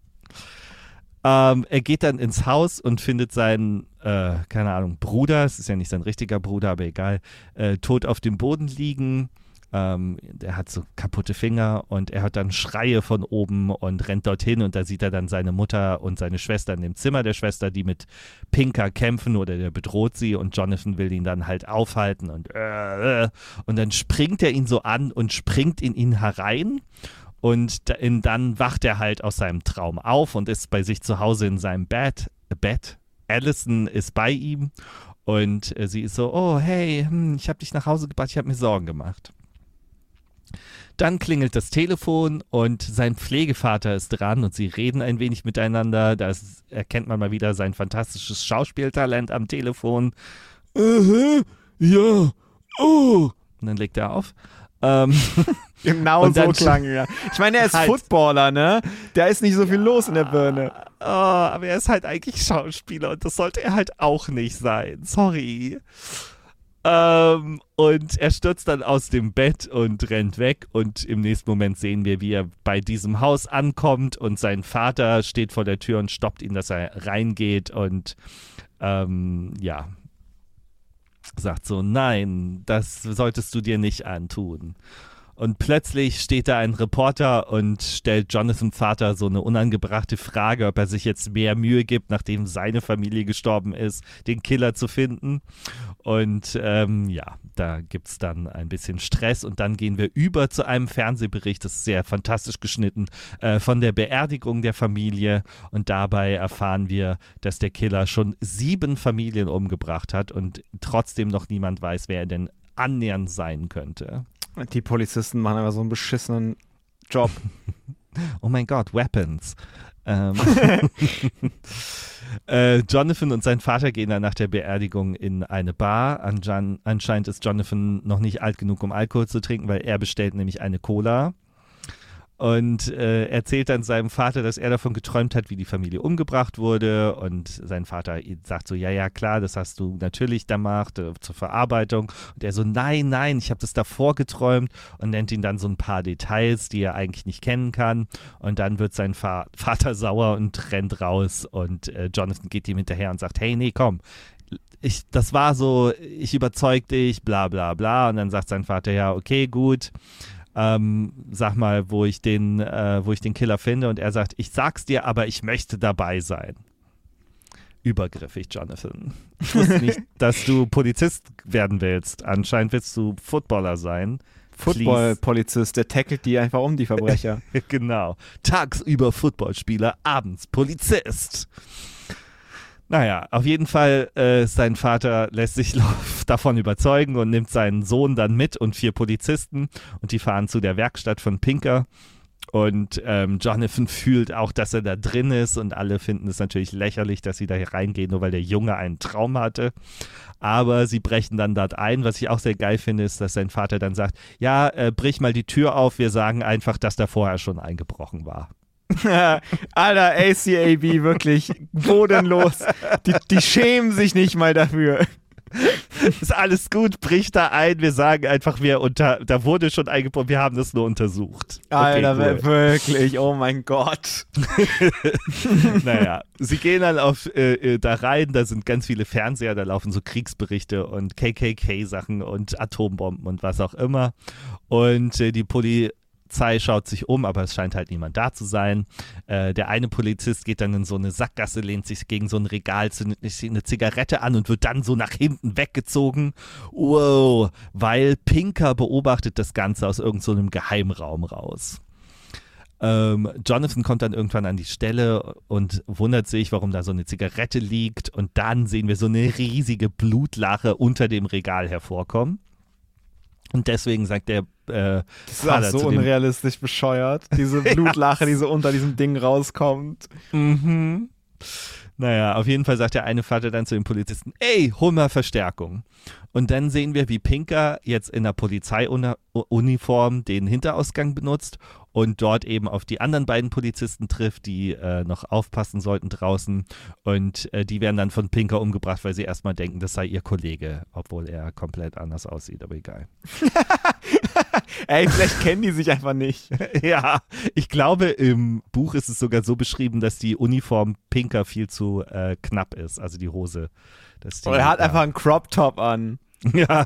Ähm, er geht dann ins Haus und findet seinen, äh, keine Ahnung, Bruder, es ist ja nicht sein richtiger Bruder, aber egal, äh, tot auf dem Boden liegen. Ähm, der hat so kaputte Finger und er hört dann Schreie von oben und rennt dorthin und da sieht er dann seine Mutter und seine Schwester in dem Zimmer der Schwester, die mit Pinker kämpfen oder der bedroht sie und Jonathan will ihn dann halt aufhalten und äh, und dann springt er ihn so an und springt in ihn herein und dann wacht er halt aus seinem Traum auf und ist bei sich zu Hause in seinem Bett. Bett. Allison ist bei ihm und sie ist so, oh hey, hm, ich habe dich nach Hause gebracht, ich habe mir Sorgen gemacht. Dann klingelt das Telefon und sein Pflegevater ist dran und sie reden ein wenig miteinander. Da erkennt man mal wieder sein fantastisches Schauspieltalent am Telefon. Uh-huh, ja, oh. Und dann legt er auf. Ähm, genau so klang er. Ich meine, er ist halt Footballer, ne? Da ist nicht so viel ja, los in der Birne. Oh, aber er ist halt eigentlich Schauspieler und das sollte er halt auch nicht sein. Sorry. Ähm, und er stürzt dann aus dem Bett und rennt weg und im nächsten Moment sehen wir, wie er bei diesem Haus ankommt und sein Vater steht vor der Tür und stoppt ihn, dass er reingeht und ähm, ja, sagt so, nein, das solltest du dir nicht antun. Und plötzlich steht da ein Reporter und stellt Jonathans Vater so eine unangebrachte Frage, ob er sich jetzt mehr Mühe gibt, nachdem seine Familie gestorben ist, den Killer zu finden. Und ähm, ja, da gibt es dann ein bisschen Stress und dann gehen wir über zu einem Fernsehbericht, das ist sehr fantastisch geschnitten, äh, von der Beerdigung der Familie. Und dabei erfahren wir, dass der Killer schon sieben Familien umgebracht hat und trotzdem noch niemand weiß, wer er denn annähernd sein könnte. Die Polizisten machen aber so einen beschissenen Job. Oh mein Gott, Weapons. Ähm äh, Jonathan und sein Vater gehen dann nach der Beerdigung in eine Bar. Anjan- anscheinend ist Jonathan noch nicht alt genug, um Alkohol zu trinken, weil er bestellt nämlich eine Cola. Und äh, erzählt dann seinem Vater, dass er davon geträumt hat, wie die Familie umgebracht wurde. Und sein Vater sagt so, ja, ja, klar, das hast du natürlich gemacht, äh, zur Verarbeitung. Und er so, nein, nein, ich habe das davor geträumt und nennt ihn dann so ein paar Details, die er eigentlich nicht kennen kann. Und dann wird sein Fa- Vater sauer und rennt raus. Und äh, Jonathan geht ihm hinterher und sagt, hey, nee, komm. Ich, das war so, ich überzeug dich, bla, bla, bla. Und dann sagt sein Vater, ja, okay, gut. Ähm, sag mal, wo ich den, äh, wo ich den Killer finde und er sagt, ich sag's dir, aber ich möchte dabei sein. Übergriffig, Jonathan. Ich wusste nicht, dass du Polizist werden willst. Anscheinend willst du Footballer sein. Football-Polizist, der tackelt die einfach um, die Verbrecher. Genau. Tagsüber Footballspieler, abends Polizist. Naja, auf jeden Fall, äh, sein Vater lässt sich davon überzeugen und nimmt seinen Sohn dann mit und vier Polizisten und die fahren zu der Werkstatt von Pinker und ähm, Jonathan fühlt auch, dass er da drin ist und alle finden es natürlich lächerlich, dass sie da reingehen, nur weil der Junge einen Traum hatte. Aber sie brechen dann dort ein. Was ich auch sehr geil finde, ist, dass sein Vater dann sagt, ja, äh, brich mal die Tür auf, wir sagen einfach, dass da vorher schon eingebrochen war. Alter, A C A B, wirklich bodenlos. Die, die schämen sich nicht mal dafür. Ist alles gut, brich da ein. Wir sagen einfach, wir unter, da wurde schon eingebrochen, wir haben das nur untersucht. Alter, okay, cool. Wirklich, oh mein Gott. Naja, sie gehen dann auf, äh, da rein, da sind ganz viele Fernseher, da laufen so Kriegsberichte und K K K-Sachen und Atombomben und was auch immer. Und äh, die Poli Polizei schaut sich um, aber es scheint halt niemand da zu sein. Äh, der eine Polizist geht dann in so eine Sackgasse, lehnt sich gegen so ein Regal, zündet sich eine Zigarette an und wird dann so nach hinten weggezogen. Wow, weil Pinker beobachtet das Ganze aus irgendeinem so Geheimraum raus. Ähm, Jonathan kommt dann irgendwann an die Stelle und wundert sich, warum da so eine Zigarette liegt. Und dann sehen wir so eine riesige Blutlache unter dem Regal hervorkommen. Und deswegen sagt der äh, Das ist auch so unrealistisch bescheuert. Diese Blutlache, ja, die so unter diesem Ding rauskommt. Mhm. Naja, auf jeden Fall sagt der eine Vater dann zu dem Polizisten, ey, hol mal Verstärkung. Und dann sehen wir, wie Pinker jetzt in der Polizeiuniform den Hinterausgang benutzt und dort eben auf die anderen beiden Polizisten trifft, die äh, noch aufpassen sollten draußen und äh, die werden dann von Pinker umgebracht, weil sie erstmal denken, das sei ihr Kollege, obwohl er komplett anders aussieht, aber egal. Ey, vielleicht kennen die sich einfach nicht. Ja, ich glaube, im Buch ist es sogar so beschrieben, dass die Uniform Pinker viel zu äh, knapp ist, also die Hose. Dass die, Oder er hat ja. einfach einen Crop-Top an. Ja.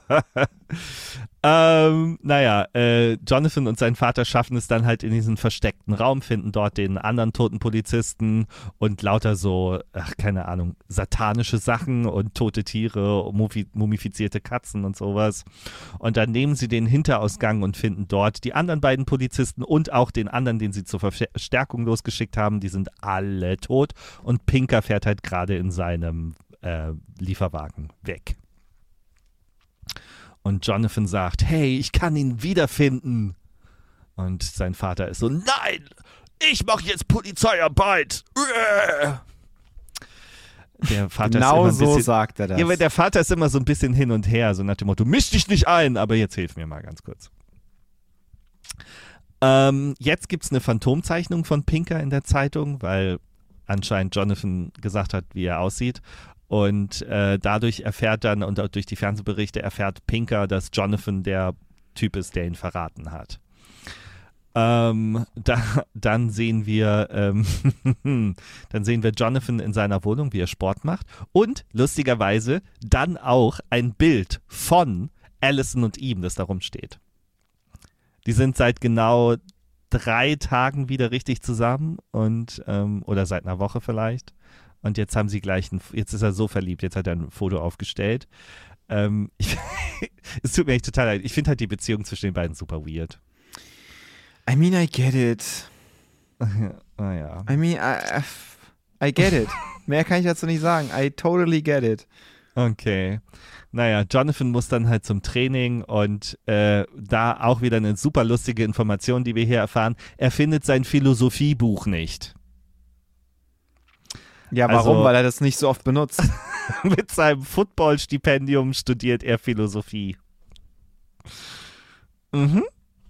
ähm, naja, äh, Jonathan und sein Vater schaffen es dann halt in diesen versteckten Raum, finden dort den anderen toten Polizisten und lauter so, ach, keine Ahnung, satanische Sachen und tote Tiere, mumifizierte Katzen und sowas. Und dann nehmen sie den Hinterausgang und finden dort die anderen beiden Polizisten und auch den anderen, den sie zur Verstärkung losgeschickt haben. Die sind alle tot und Pinker fährt halt gerade in seinem äh, Lieferwagen weg. Und Jonathan sagt, hey, ich kann ihn wiederfinden. Und sein Vater ist so, nein, ich mache jetzt Polizeiarbeit. Der Vater genau ist immer ein bisschen, so sagt er das. Ja, aber der Vater ist immer so ein bisschen hin und her, so nach dem Motto, misch dich nicht ein, aber jetzt hilf mir mal ganz kurz. Ähm, jetzt gibt es eine Phantomzeichnung von Pinker in der Zeitung, weil anscheinend Jonathan gesagt hat, wie er aussieht. Und äh, dadurch erfährt dann, und durch die Fernsehberichte erfährt Pinker, dass Jonathan der Typ ist, der ihn verraten hat. Ähm, da, dann sehen wir ähm, dann sehen wir Jonathan in seiner Wohnung, wie er Sport macht. Und lustigerweise dann auch ein Bild von Allison und ihm, das da rumsteht. Die sind seit genau drei Tagen wieder richtig zusammen und ähm, oder seit einer Woche vielleicht. Und jetzt haben sie gleich, ein, jetzt ist er so verliebt, jetzt hat er ein Foto aufgestellt. Ähm, ich, es tut mir echt total leid. Ich finde halt die Beziehung zwischen den beiden super weird. I mean, I get it. Naja. I mean, I, I get it. Mehr kann ich dazu nicht sagen. I totally get it. Okay. Naja, Jonathan muss dann halt zum Training und äh, da auch wieder eine super lustige Information, die wir hier erfahren. Er findet sein Philosophiebuch nicht. Ja, warum? Also, weil er das nicht so oft benutzt. Mit seinem Football-Stipendium studiert er Philosophie. Mhm.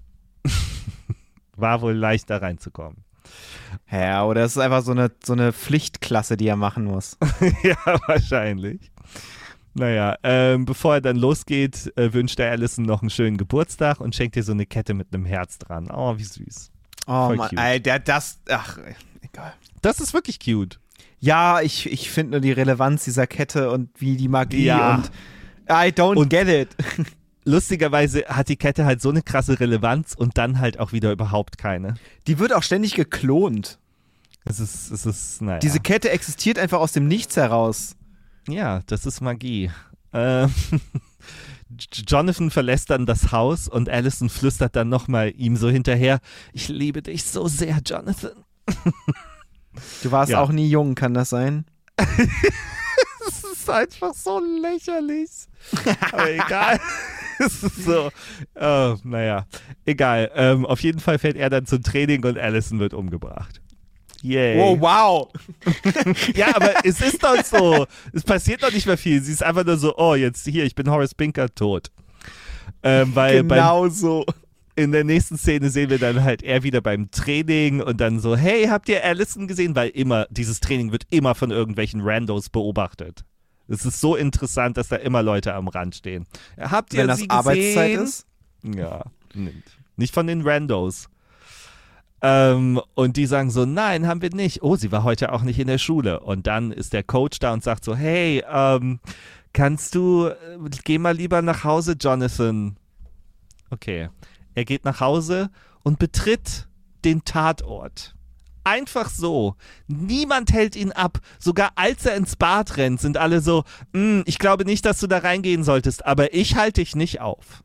War wohl leicht da reinzukommen. Ja, oder es ist einfach so eine, so eine Pflichtklasse, die er machen muss. Ja, wahrscheinlich. Naja, ähm, bevor er dann losgeht, äh, wünscht er Allison noch einen schönen Geburtstag und schenkt ihr so eine Kette mit einem Herz dran. Oh, wie süß. Oh Voll Mann, cute. ey, der, das, ach, egal. Das ist wirklich cute. Ja, ich, ich finde nur die Relevanz dieser Kette und wie die Magie Ja. und I don't Und- get it. Lustigerweise hat die Kette halt so eine krasse Relevanz und dann halt auch wieder überhaupt keine. Die wird auch ständig geklont. Es ist, es ist, naja. Diese Kette existiert einfach aus dem Nichts heraus. Ja, das ist Magie. Ähm, Jonathan verlässt dann das Haus und Allison flüstert dann nochmal ihm so hinterher, ich liebe dich so sehr, Jonathan. Du warst Ja. auch nie jung, kann das sein? Das ist einfach so lächerlich. Aber egal. Es ist so, oh, naja, egal. Ähm, auf jeden Fall fährt er dann zum Training und Allison wird umgebracht. Yay. Oh, wow. Ja, aber es ist doch so. Es passiert doch nicht mehr viel. Sie ist einfach nur so, oh, jetzt hier, ich bin Horace Pinker tot. Ähm, weil Genau beim, so. in der nächsten Szene sehen wir dann halt er wieder beim Training und dann so, hey, habt ihr Allison gesehen? Weil immer, dieses Training wird immer von irgendwelchen Randos beobachtet. Es ist so interessant, dass da immer Leute am Rand stehen. Habt ihr Wenn das sie Arbeitszeit gesehen? ist? Ja, nicht, nicht von den Randos. Ähm, und die sagen so, nein, haben wir nicht. Oh, sie war heute auch nicht in der Schule. Und dann ist der Coach da und sagt so, hey, ähm, kannst du, äh, geh mal lieber nach Hause, Jonathan. Okay. Er geht nach Hause und betritt den Tatort. Einfach so. Niemand hält ihn ab. Sogar als er ins Bad rennt, sind alle so, "Mm, ich glaube nicht, dass du da reingehen solltest, aber ich halte dich nicht auf."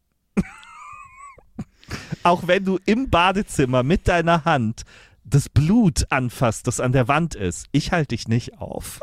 Auch wenn du im Badezimmer mit deiner Hand das Blut anfasst, das an der Wand ist, ich halte dich nicht auf.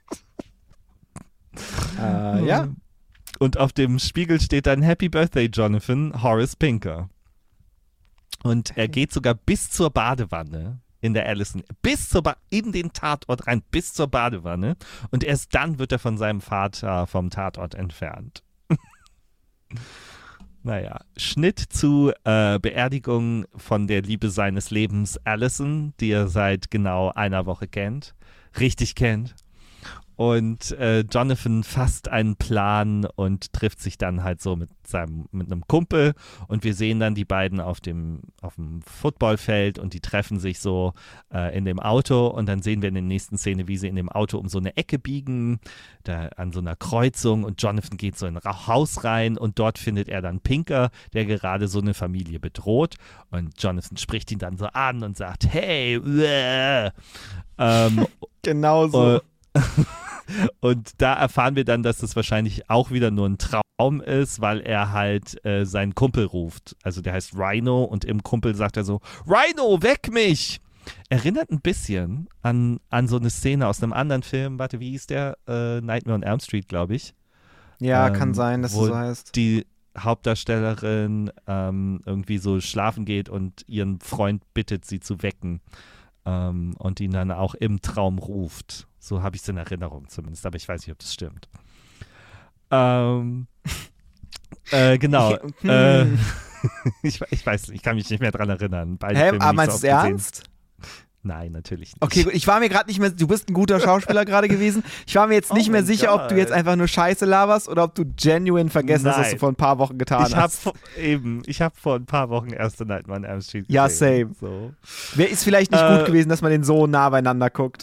Äh, ja. Und auf dem Spiegel steht dann Happy Birthday, Jonathan, Horace Pinker. Und er geht sogar bis zur Badewanne in der Allison, bis zur ba- in den Tatort rein, bis zur Badewanne. Und erst dann wird er von seinem Vater vom Tatort entfernt. Naja, Schnitt zu äh, Beerdigung von der Liebe seines Lebens, Allison, die er seit genau einer Woche kennt, richtig kennt. Und äh, Jonathan fasst einen Plan und trifft sich dann halt so mit seinem, mit einem Kumpel. Und wir sehen dann die beiden auf dem, auf dem Footballfeld und die treffen sich so äh, in dem Auto. Und dann sehen wir in der nächsten Szene, wie sie in dem Auto um so eine Ecke biegen, da an so einer Kreuzung. Und Jonathan geht so in ein Haus rein und dort findet er dann Pinker, der gerade so eine Familie bedroht. Und Jonathan spricht ihn dann so an und sagt, hey, äh. ähm, Genau so. Äh, Und da erfahren wir dann, dass das wahrscheinlich auch wieder nur ein Traum ist, weil er halt äh, seinen Kumpel ruft. Also der heißt Rhino und im Kumpel sagt er so, Rhino, weck mich! Erinnert ein bisschen an, an so eine Szene aus einem anderen Film. Warte, wie hieß der? Äh, Nightmare on Elm Street, glaube ich. Ja, ähm, kann sein, dass wo es so heißt. Die Hauptdarstellerin ähm, irgendwie so schlafen geht und ihren Freund bittet, sie zu wecken. Ähm, und ihn dann auch im Traum ruft. So habe ich es in Erinnerung zumindest, aber ich weiß nicht, ob das stimmt. Ähm, äh, genau. Hm. äh, ich, ich weiß nicht, ich kann mich nicht mehr dran erinnern. Beide Hä, Filme aber nicht meinst so du es oft gesehen. ernst? Nein, natürlich nicht. Okay, gut, ich war mir gerade nicht mehr, du bist ein guter Schauspieler gerade gewesen. Ich war mir jetzt Oh nicht mehr mein sicher, ob du Gott. jetzt einfach nur Scheiße laberst oder ob du genuine vergessen hast, was du Nein. vor ein paar Wochen getan Ich habe hast. eben, ich habe vor ein paar Wochen erst Nightmare on Elm Street gesehen. Ja, same. So. Wäre ist vielleicht nicht Äh, gut gewesen, dass man den so nah beieinander guckt.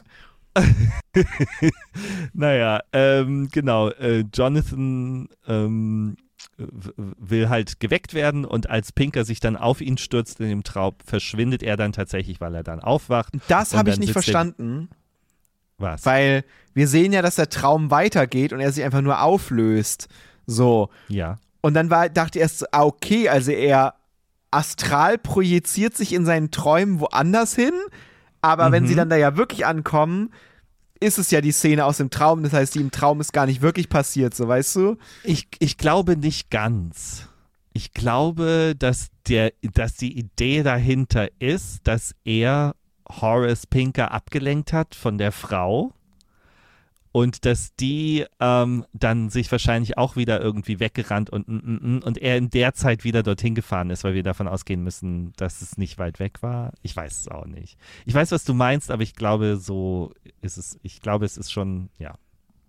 Naja, ähm, genau. Äh, Jonathan ähm, w- will halt geweckt werden und als Pinker sich dann auf ihn stürzt in dem Traum, verschwindet er dann tatsächlich, weil er dann aufwacht. Das Und habe ich dann nicht sitzt verstanden, Der, was? weil wir sehen ja, dass der Traum weitergeht und er sich einfach nur auflöst. So. Ja. Und dann war, dachte ich erst, so, ah, okay, also er astral projiziert sich in seinen Träumen woanders hin, aber Mhm. wenn sie dann da ja wirklich ankommen, ist es ja die Szene aus dem Traum, das heißt, die im Traum ist gar nicht wirklich passiert, so weißt du? Ich, ich glaube nicht ganz. Ich glaube, dass, der, dass die Idee dahinter ist, dass er Horace Pinker abgelenkt hat von der Frau und dass die ähm, dann sich wahrscheinlich auch wieder irgendwie weggerannt und, und, und er in der Zeit wieder dorthin gefahren ist, weil wir davon ausgehen müssen, dass es nicht weit weg war. Ich weiß es auch nicht. Ich weiß, was du meinst, aber ich glaube, so ist es. Ich glaube, es ist schon, ja.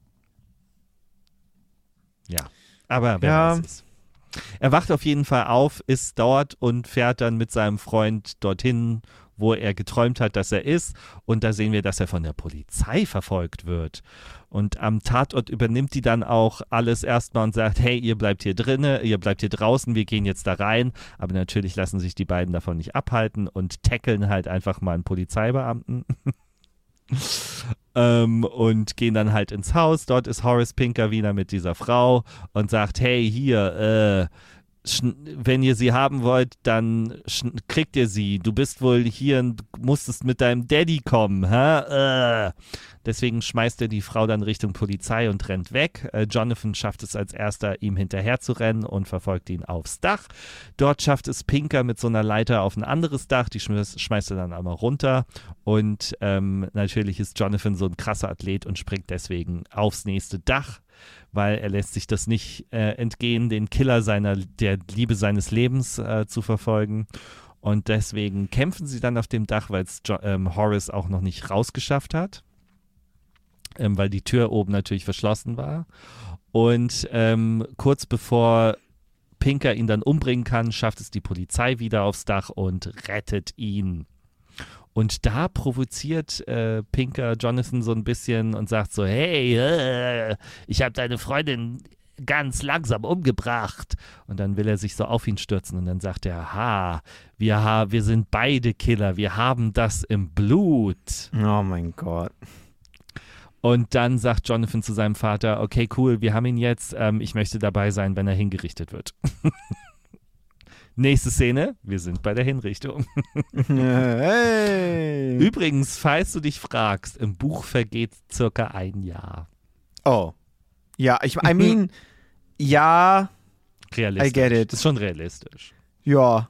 Ja, aber wer Ja. weiß es. Er wacht auf jeden Fall auf, ist dort und fährt dann mit seinem Freund dorthin, wo er geträumt hat, dass er ist. Und da sehen wir, dass er von der Polizei verfolgt wird. Und am Tatort übernimmt die dann auch alles erstmal und sagt, hey, ihr bleibt hier drinnen, ihr bleibt hier draußen, wir gehen jetzt da rein. Aber natürlich lassen sich die beiden davon nicht abhalten und tackeln halt einfach mal einen Polizeibeamten. ähm, und gehen dann halt ins Haus. Dort ist Horace Pinker wieder mit dieser Frau und sagt, hey, hier, äh, wenn ihr sie haben wollt, dann kriegt ihr sie. Du bist wohl hier und musstest mit deinem Daddy kommen. Hä? Äh. Deswegen schmeißt er die Frau dann Richtung Polizei und rennt weg. Äh, Jonathan schafft es als erster, ihm hinterher zu rennen und verfolgt ihn aufs Dach. Dort schafft es Pinker mit so einer Leiter auf ein anderes Dach. Die schmeißt, schmeißt er dann einmal runter. Und ähm, natürlich ist Jonathan so ein krasser Athlet und springt deswegen aufs nächste Dach, weil er lässt sich das nicht äh, entgehen, den Killer seiner, der Liebe seines Lebens äh, zu verfolgen. Und deswegen kämpfen sie dann auf dem Dach, weil es jo- ähm, Horace auch noch nicht rausgeschafft hat, ähm, weil die Tür oben natürlich verschlossen war. Und ähm, kurz bevor Pinker ihn dann umbringen kann, schafft es die Polizei wieder aufs Dach und rettet ihn. Und da provoziert äh, Pinker Jonathan so ein bisschen und sagt so, hey, äh, ich habe deine Freundin ganz langsam umgebracht. Und dann will er sich so auf ihn stürzen und dann sagt er, ha, wir, ha wir sind beide Killer, wir haben das im Blut. Oh mein Gott. Und dann sagt Jonathan zu seinem Vater, okay, cool, wir haben ihn jetzt, ähm, ich möchte dabei sein, wenn er hingerichtet wird. Nächste Szene, wir sind bei der Hinrichtung. Hey. Übrigens, falls du dich fragst, im Buch vergeht circa ein Jahr. Oh. Ja, ich I mean, ja, Realistisch. I get it. Das ist schon realistisch. ja.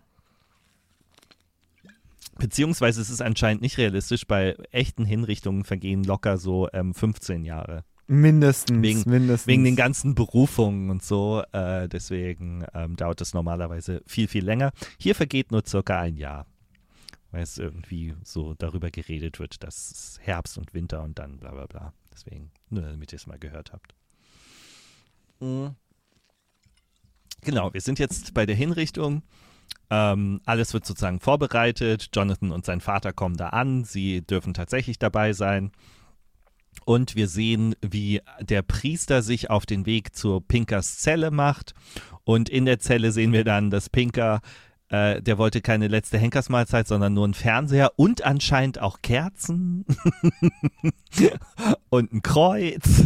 Beziehungsweise es ist anscheinend nicht realistisch, bei echten Hinrichtungen vergehen locker so ähm, fünfzehn Jahre. Mindestens, wegen, mindestens. Wegen den ganzen Berufungen und so. Äh, deswegen ähm, dauert es normalerweise viel, viel länger. Hier vergeht nur circa ein Jahr, weil es irgendwie so darüber geredet wird, dass es Herbst und Winter und dann bla bla bla. Deswegen, nur damit ihr es mal gehört habt. Mhm. Genau, wir sind jetzt bei der Hinrichtung. Ähm, alles wird sozusagen vorbereitet. Jonathan und sein Vater kommen da an. Sie dürfen tatsächlich dabei sein. Und wir sehen, wie der Priester sich auf den Weg zur Pinkers Zelle macht. Und in der Zelle sehen wir dann, dass Pinker, äh, der wollte keine letzte Henkersmahlzeit, sondern nur einen Fernseher und anscheinend auch Kerzen und ein Kreuz.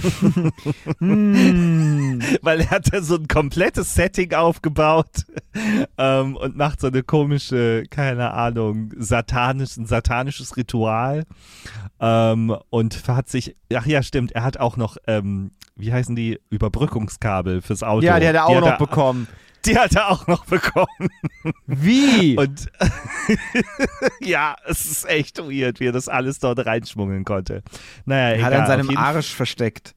mm. Weil er hat da so ein komplettes Setting aufgebaut ähm, und macht so eine komische, keine Ahnung, satanisch, ein satanisches Ritual. Ähm, und hat sich, ach ja, stimmt, er hat auch noch, ähm, wie heißen die, Überbrückungskabel fürs Auto. Ja, die hat er auch die noch hat er, bekommen. Die hat er auch noch bekommen. Wie? Und ja, es ist echt weird, wie er das alles dort reinschmuggeln konnte. Naja, egal. Hat er in seinem auf jeden Arsch versteckt.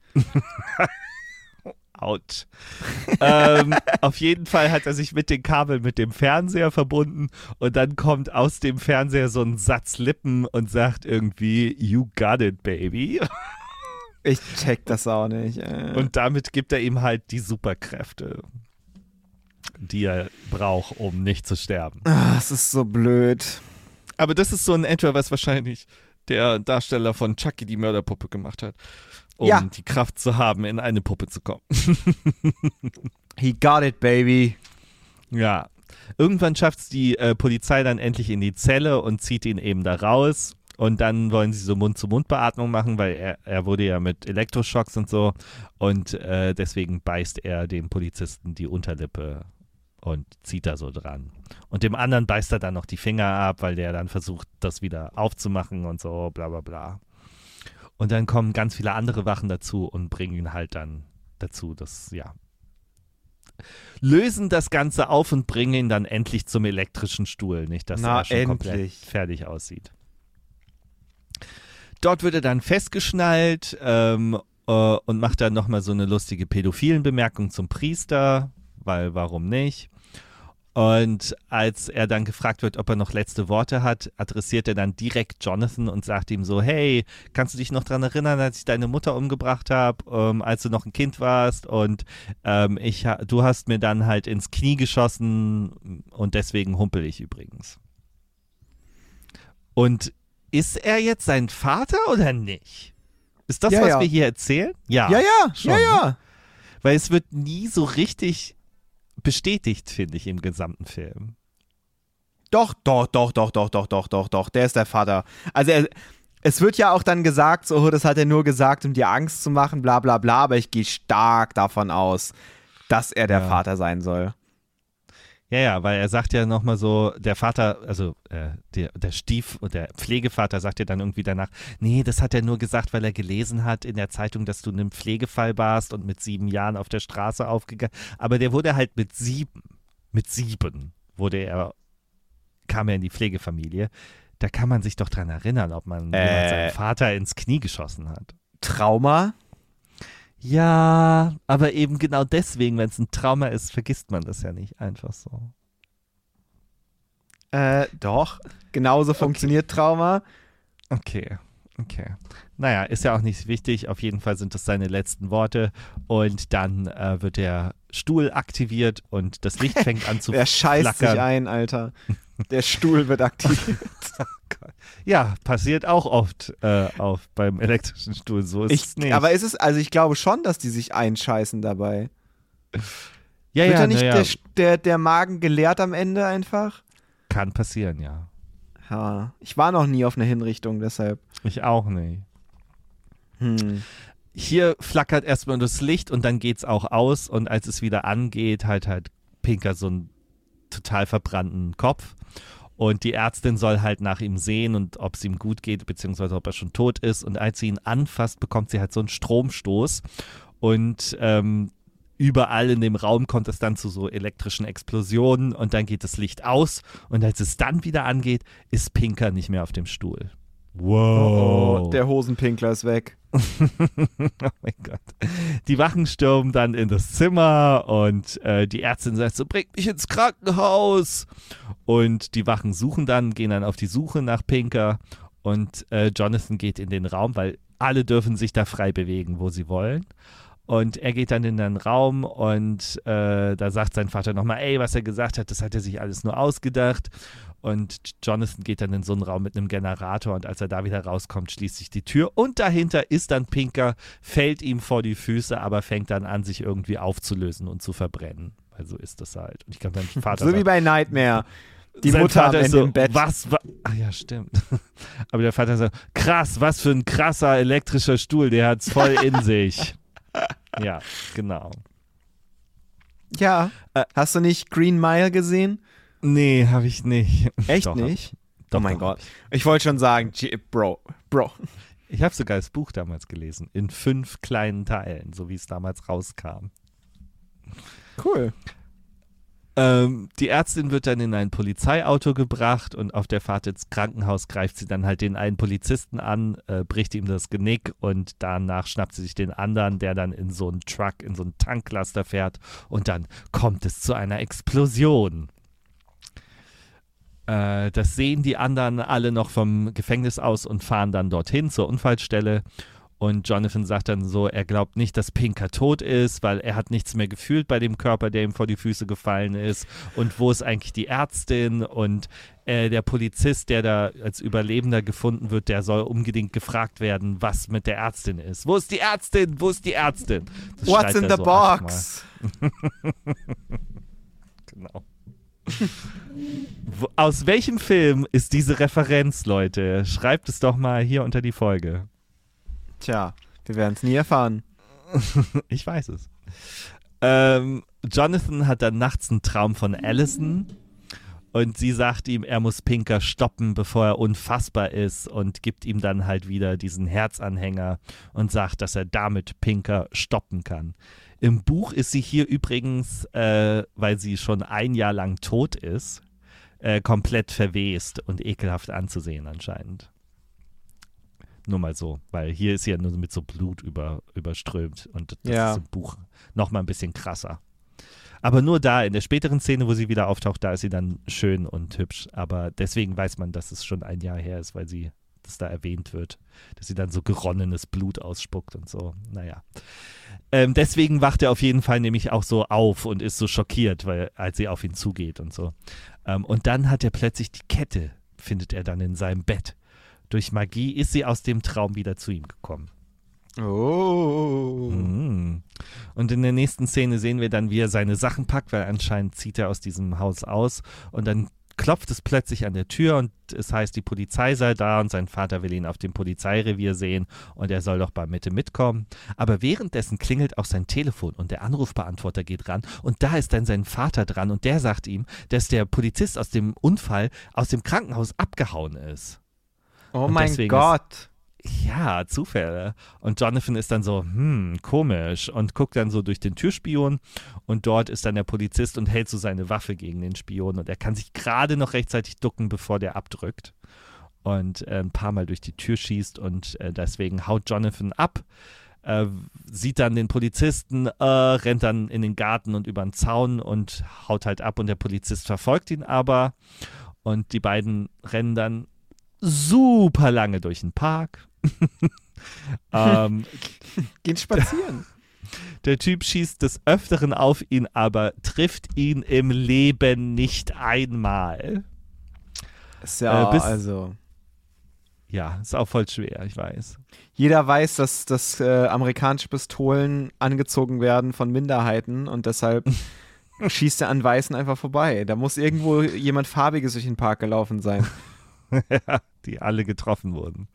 Autsch. ähm, auf jeden Fall hat er sich mit den Kabeln mit dem Fernseher verbunden und dann kommt aus dem Fernseher so ein Satz Lippen und sagt irgendwie, you got it, baby. Ich check das auch nicht. Äh. Und damit gibt er ihm halt die Superkräfte, die er braucht, um nicht zu sterben. Ach, es ist so blöd. Aber das ist so in etwa, was wahrscheinlich der Darsteller von Chucky die Mörderpuppe gemacht hat, um ja. die Kraft zu haben, in eine Puppe zu kommen. He got it, baby. Ja. Irgendwann schafft es die äh, Polizei dann endlich in die Zelle und zieht ihn eben da raus. Und dann wollen sie so Mund-zu-Mund-Beatmung machen, weil er, er wurde ja mit Elektroschocks und so. Und äh, deswegen beißt er dem Polizisten die Unterlippe und zieht da so dran. Und dem anderen beißt er dann noch die Finger ab, weil der dann versucht, das wieder aufzumachen und so, bla bla bla. Und dann kommen ganz viele andere Wachen dazu und bringen ihn halt dann dazu, dass, ja, lösen das Ganze auf und bringen ihn dann endlich zum elektrischen Stuhl. Nicht, dass Na, er schon endlich. komplett fertig aussieht. Dort wird er dann festgeschnallt ähm, äh, und macht dann nochmal so eine lustige pädophilen Bemerkung zum Priester, weil warum nicht? Und als er dann gefragt wird, ob er noch letzte Worte hat, adressiert er dann direkt Jonathan und sagt ihm so, hey, kannst du dich noch daran erinnern, als ich deine Mutter umgebracht habe, ähm, als du noch ein Kind warst und ähm, ich, du hast mir dann halt ins Knie geschossen und deswegen humpel ich übrigens. Und ist er jetzt sein Vater oder nicht? Ist das, ja, was ja. wir hier erzählen? Ja, Ja, ja, schon, ja, ja. Ne? Weil es wird nie so richtig bestätigt, finde ich, im gesamten Film. Doch, doch, doch, doch, doch, doch, doch, doch, doch, der ist der Vater. Also er, es wird ja auch dann gesagt, so, das hat er nur gesagt, um dir Angst zu machen, bla bla bla, aber ich gehe stark davon aus, dass er der ja. Vater sein soll. Ja, ja, weil er sagt ja nochmal so, der Vater, also äh, der, der Stief- und der Pflegevater sagt ja dann irgendwie danach, nee, das hat er nur gesagt, weil er gelesen hat in der Zeitung, dass du in einem Pflegefall warst und mit sieben Jahren auf der Straße aufgegangen. Aber der wurde halt mit sieben, mit sieben wurde er, kam er in die Pflegefamilie. Da kann man sich doch dran erinnern, ob man Äh. jemand seinen Vater ins Knie geschossen hat. Trauma? Ja, aber eben genau deswegen, wenn es ein Trauma ist, vergisst man das ja nicht einfach so. Äh, doch. Genauso Okay. funktioniert Trauma. Okay, okay. Naja, ist ja auch nicht wichtig. Auf jeden Fall sind das seine letzten Worte. Und dann äh, wird der Stuhl aktiviert und das Licht fängt an zu Der scheißt flackern. sich ein, Alter. Der Stuhl wird aktiviert. Ja, passiert auch oft äh, auf beim elektrischen Stuhl. So ist Ich, es nicht. aber ist es, also ich glaube schon, dass die sich einscheißen dabei. ja, Wird ja, ja nicht na ja, der, der, der Magen geleert am Ende einfach? kann passieren, ja. Ja, ich war noch nie auf einer Hinrichtung, deshalb. Ich auch nicht. Hm. Hier flackert erstmal das Licht und dann geht's auch aus und als es wieder angeht, halt halt Pinker so einen total verbrannten Kopf und die Ärztin soll halt nach ihm sehen und ob es ihm gut geht, beziehungsweise ob er schon tot ist und als sie ihn anfasst, bekommt sie halt so einen Stromstoß und ähm, überall in dem Raum kommt es dann zu so elektrischen Explosionen und dann geht das Licht aus und als es dann wieder angeht, ist Pinker nicht mehr auf dem Stuhl. Wow. Oh, der Hosenpinkler ist weg. Oh mein Gott. Die Wachen stürmen dann in das Zimmer und äh, die Ärztin sagt so, bringt mich ins Krankenhaus. Und die Wachen suchen dann, gehen dann auf die Suche nach Pinker und äh, Jonathan geht in den Raum, weil alle dürfen sich da frei bewegen, wo sie wollen. Und er geht dann in den Raum und äh, da sagt sein Vater nochmal, ey, was er gesagt hat, das hat er sich alles nur ausgedacht. Und Jonathan geht dann in so einen Raum mit einem Generator und als er da wieder rauskommt, schließt sich die Tür und dahinter ist dann Pinker, fällt ihm vor die Füße, aber fängt dann an, sich irgendwie aufzulösen und zu verbrennen. Weil so ist das halt. Und ich glaube, sein Vater So sagt, wie bei Nightmare. Die sein Mutter am Vater ist Ende so, im Bett. Was, wa Ach ja, stimmt. Aber der Vater sagt, krass, was für ein krasser elektrischer Stuhl, der hat's voll in sich. Ja, genau. Ja. Äh, Hast du nicht Green Mile gesehen? Nee, habe ich nicht. Echt Doch, nicht? Doch, oh mein doch. Gott. Ich wollte schon sagen, G- Bro, Bro. Ich habe sogar das Buch damals gelesen, in fünf kleinen Teilen, so wie es damals rauskam. Cool. Ähm, die Ärztin wird dann in ein Polizeiauto gebracht und auf der Fahrt ins Krankenhaus greift sie dann halt den einen Polizisten an, äh, bricht ihm das Genick und danach schnappt sie sich den anderen, der dann in so einen Truck, in so einen Tanklaster fährt und dann kommt es zu einer Explosion. Äh, das sehen die anderen alle noch vom Gefängnis aus und fahren dann dorthin zur Unfallstelle. Und Jonathan sagt dann so, er glaubt nicht, dass Pinker tot ist, weil er hat nichts mehr gefühlt bei dem Körper, der ihm vor die Füße gefallen ist. Und wo ist eigentlich die Ärztin? Und äh, der Polizist, der da als Überlebender gefunden wird, der soll unbedingt gefragt werden, was mit der Ärztin ist. Wo ist die Ärztin? Wo ist die Ärztin? Das What's schreit in er the so box? Genau. Wo, aus welchem Film ist diese Referenz, Leute? Schreibt es doch mal hier unter die Folge. Tja, wir werden es nie erfahren. Ich weiß es. Ähm, Jonathan hat dann nachts einen Traum von Allison und sie sagt ihm, er muss Pinker stoppen, bevor er unfassbar ist und gibt ihm dann halt wieder diesen Herzanhänger und sagt, dass er damit Pinker stoppen kann. Im Buch ist sie hier übrigens, äh, weil sie schon ein Jahr lang tot ist, äh, komplett verwest und ekelhaft anzusehen anscheinend. Nur mal so, weil hier ist sie ja nur mit so Blut über, überströmt und das Ja. ist im Buch nochmal ein bisschen krasser. Aber nur da, in der späteren Szene, wo sie wieder auftaucht, da ist sie dann schön und hübsch. Aber deswegen weiß man, dass es schon ein Jahr her ist, weil sie, das da erwähnt wird, dass sie dann so geronnenes Blut ausspuckt und so. Naja. Ähm, deswegen wacht er auf jeden Fall nämlich auch so auf und ist so schockiert, weil als sie auf ihn zugeht und so. Ähm, und dann hat er plötzlich die Kette, findet er dann in seinem Bett. Durch Magie ist sie aus dem Traum wieder zu ihm gekommen. Oh. Mhm. Und in der nächsten Szene sehen wir dann, wie er seine Sachen packt, weil anscheinend zieht er aus diesem Haus aus und dann klopft es plötzlich an der Tür und es heißt, die Polizei sei da und sein Vater will ihn auf dem Polizeirevier sehen und er soll doch bei Mitte mitkommen. Aber währenddessen klingelt auch sein Telefon und der Anrufbeantworter geht ran und da ist dann sein Vater dran und der sagt ihm, dass der Polizist aus dem Unfall aus dem Krankenhaus abgehauen ist. Oh Und mein deswegen Gott. Ja, Zufälle. Und Jonathan ist dann so, hm, komisch und guckt dann so durch den Türspion und dort ist dann der Polizist und hält so seine Waffe gegen den Spion und er kann sich gerade noch rechtzeitig ducken, bevor der abdrückt und äh, ein paar Mal durch die Tür schießt und äh, deswegen haut Jonathan ab, äh, sieht dann den Polizisten, äh, rennt dann in den Garten und über den Zaun und haut halt ab und der Polizist verfolgt ihn aber und die beiden rennen dann super lange durch den Park. ähm, Gehen spazieren. der Typ schießt des Öfteren auf ihn, aber trifft ihn im Leben nicht einmal. Ist ja, Äh, bis- also. Ja, ist auch voll schwer, ich weiß. Jeder weiß, dass, dass äh, amerikanische Pistolen angezogen werden von Minderheiten und deshalb schießt er an Weißen einfach vorbei. Da muss irgendwo jemand Farbiges durch den Park gelaufen sein. Die alle getroffen wurden.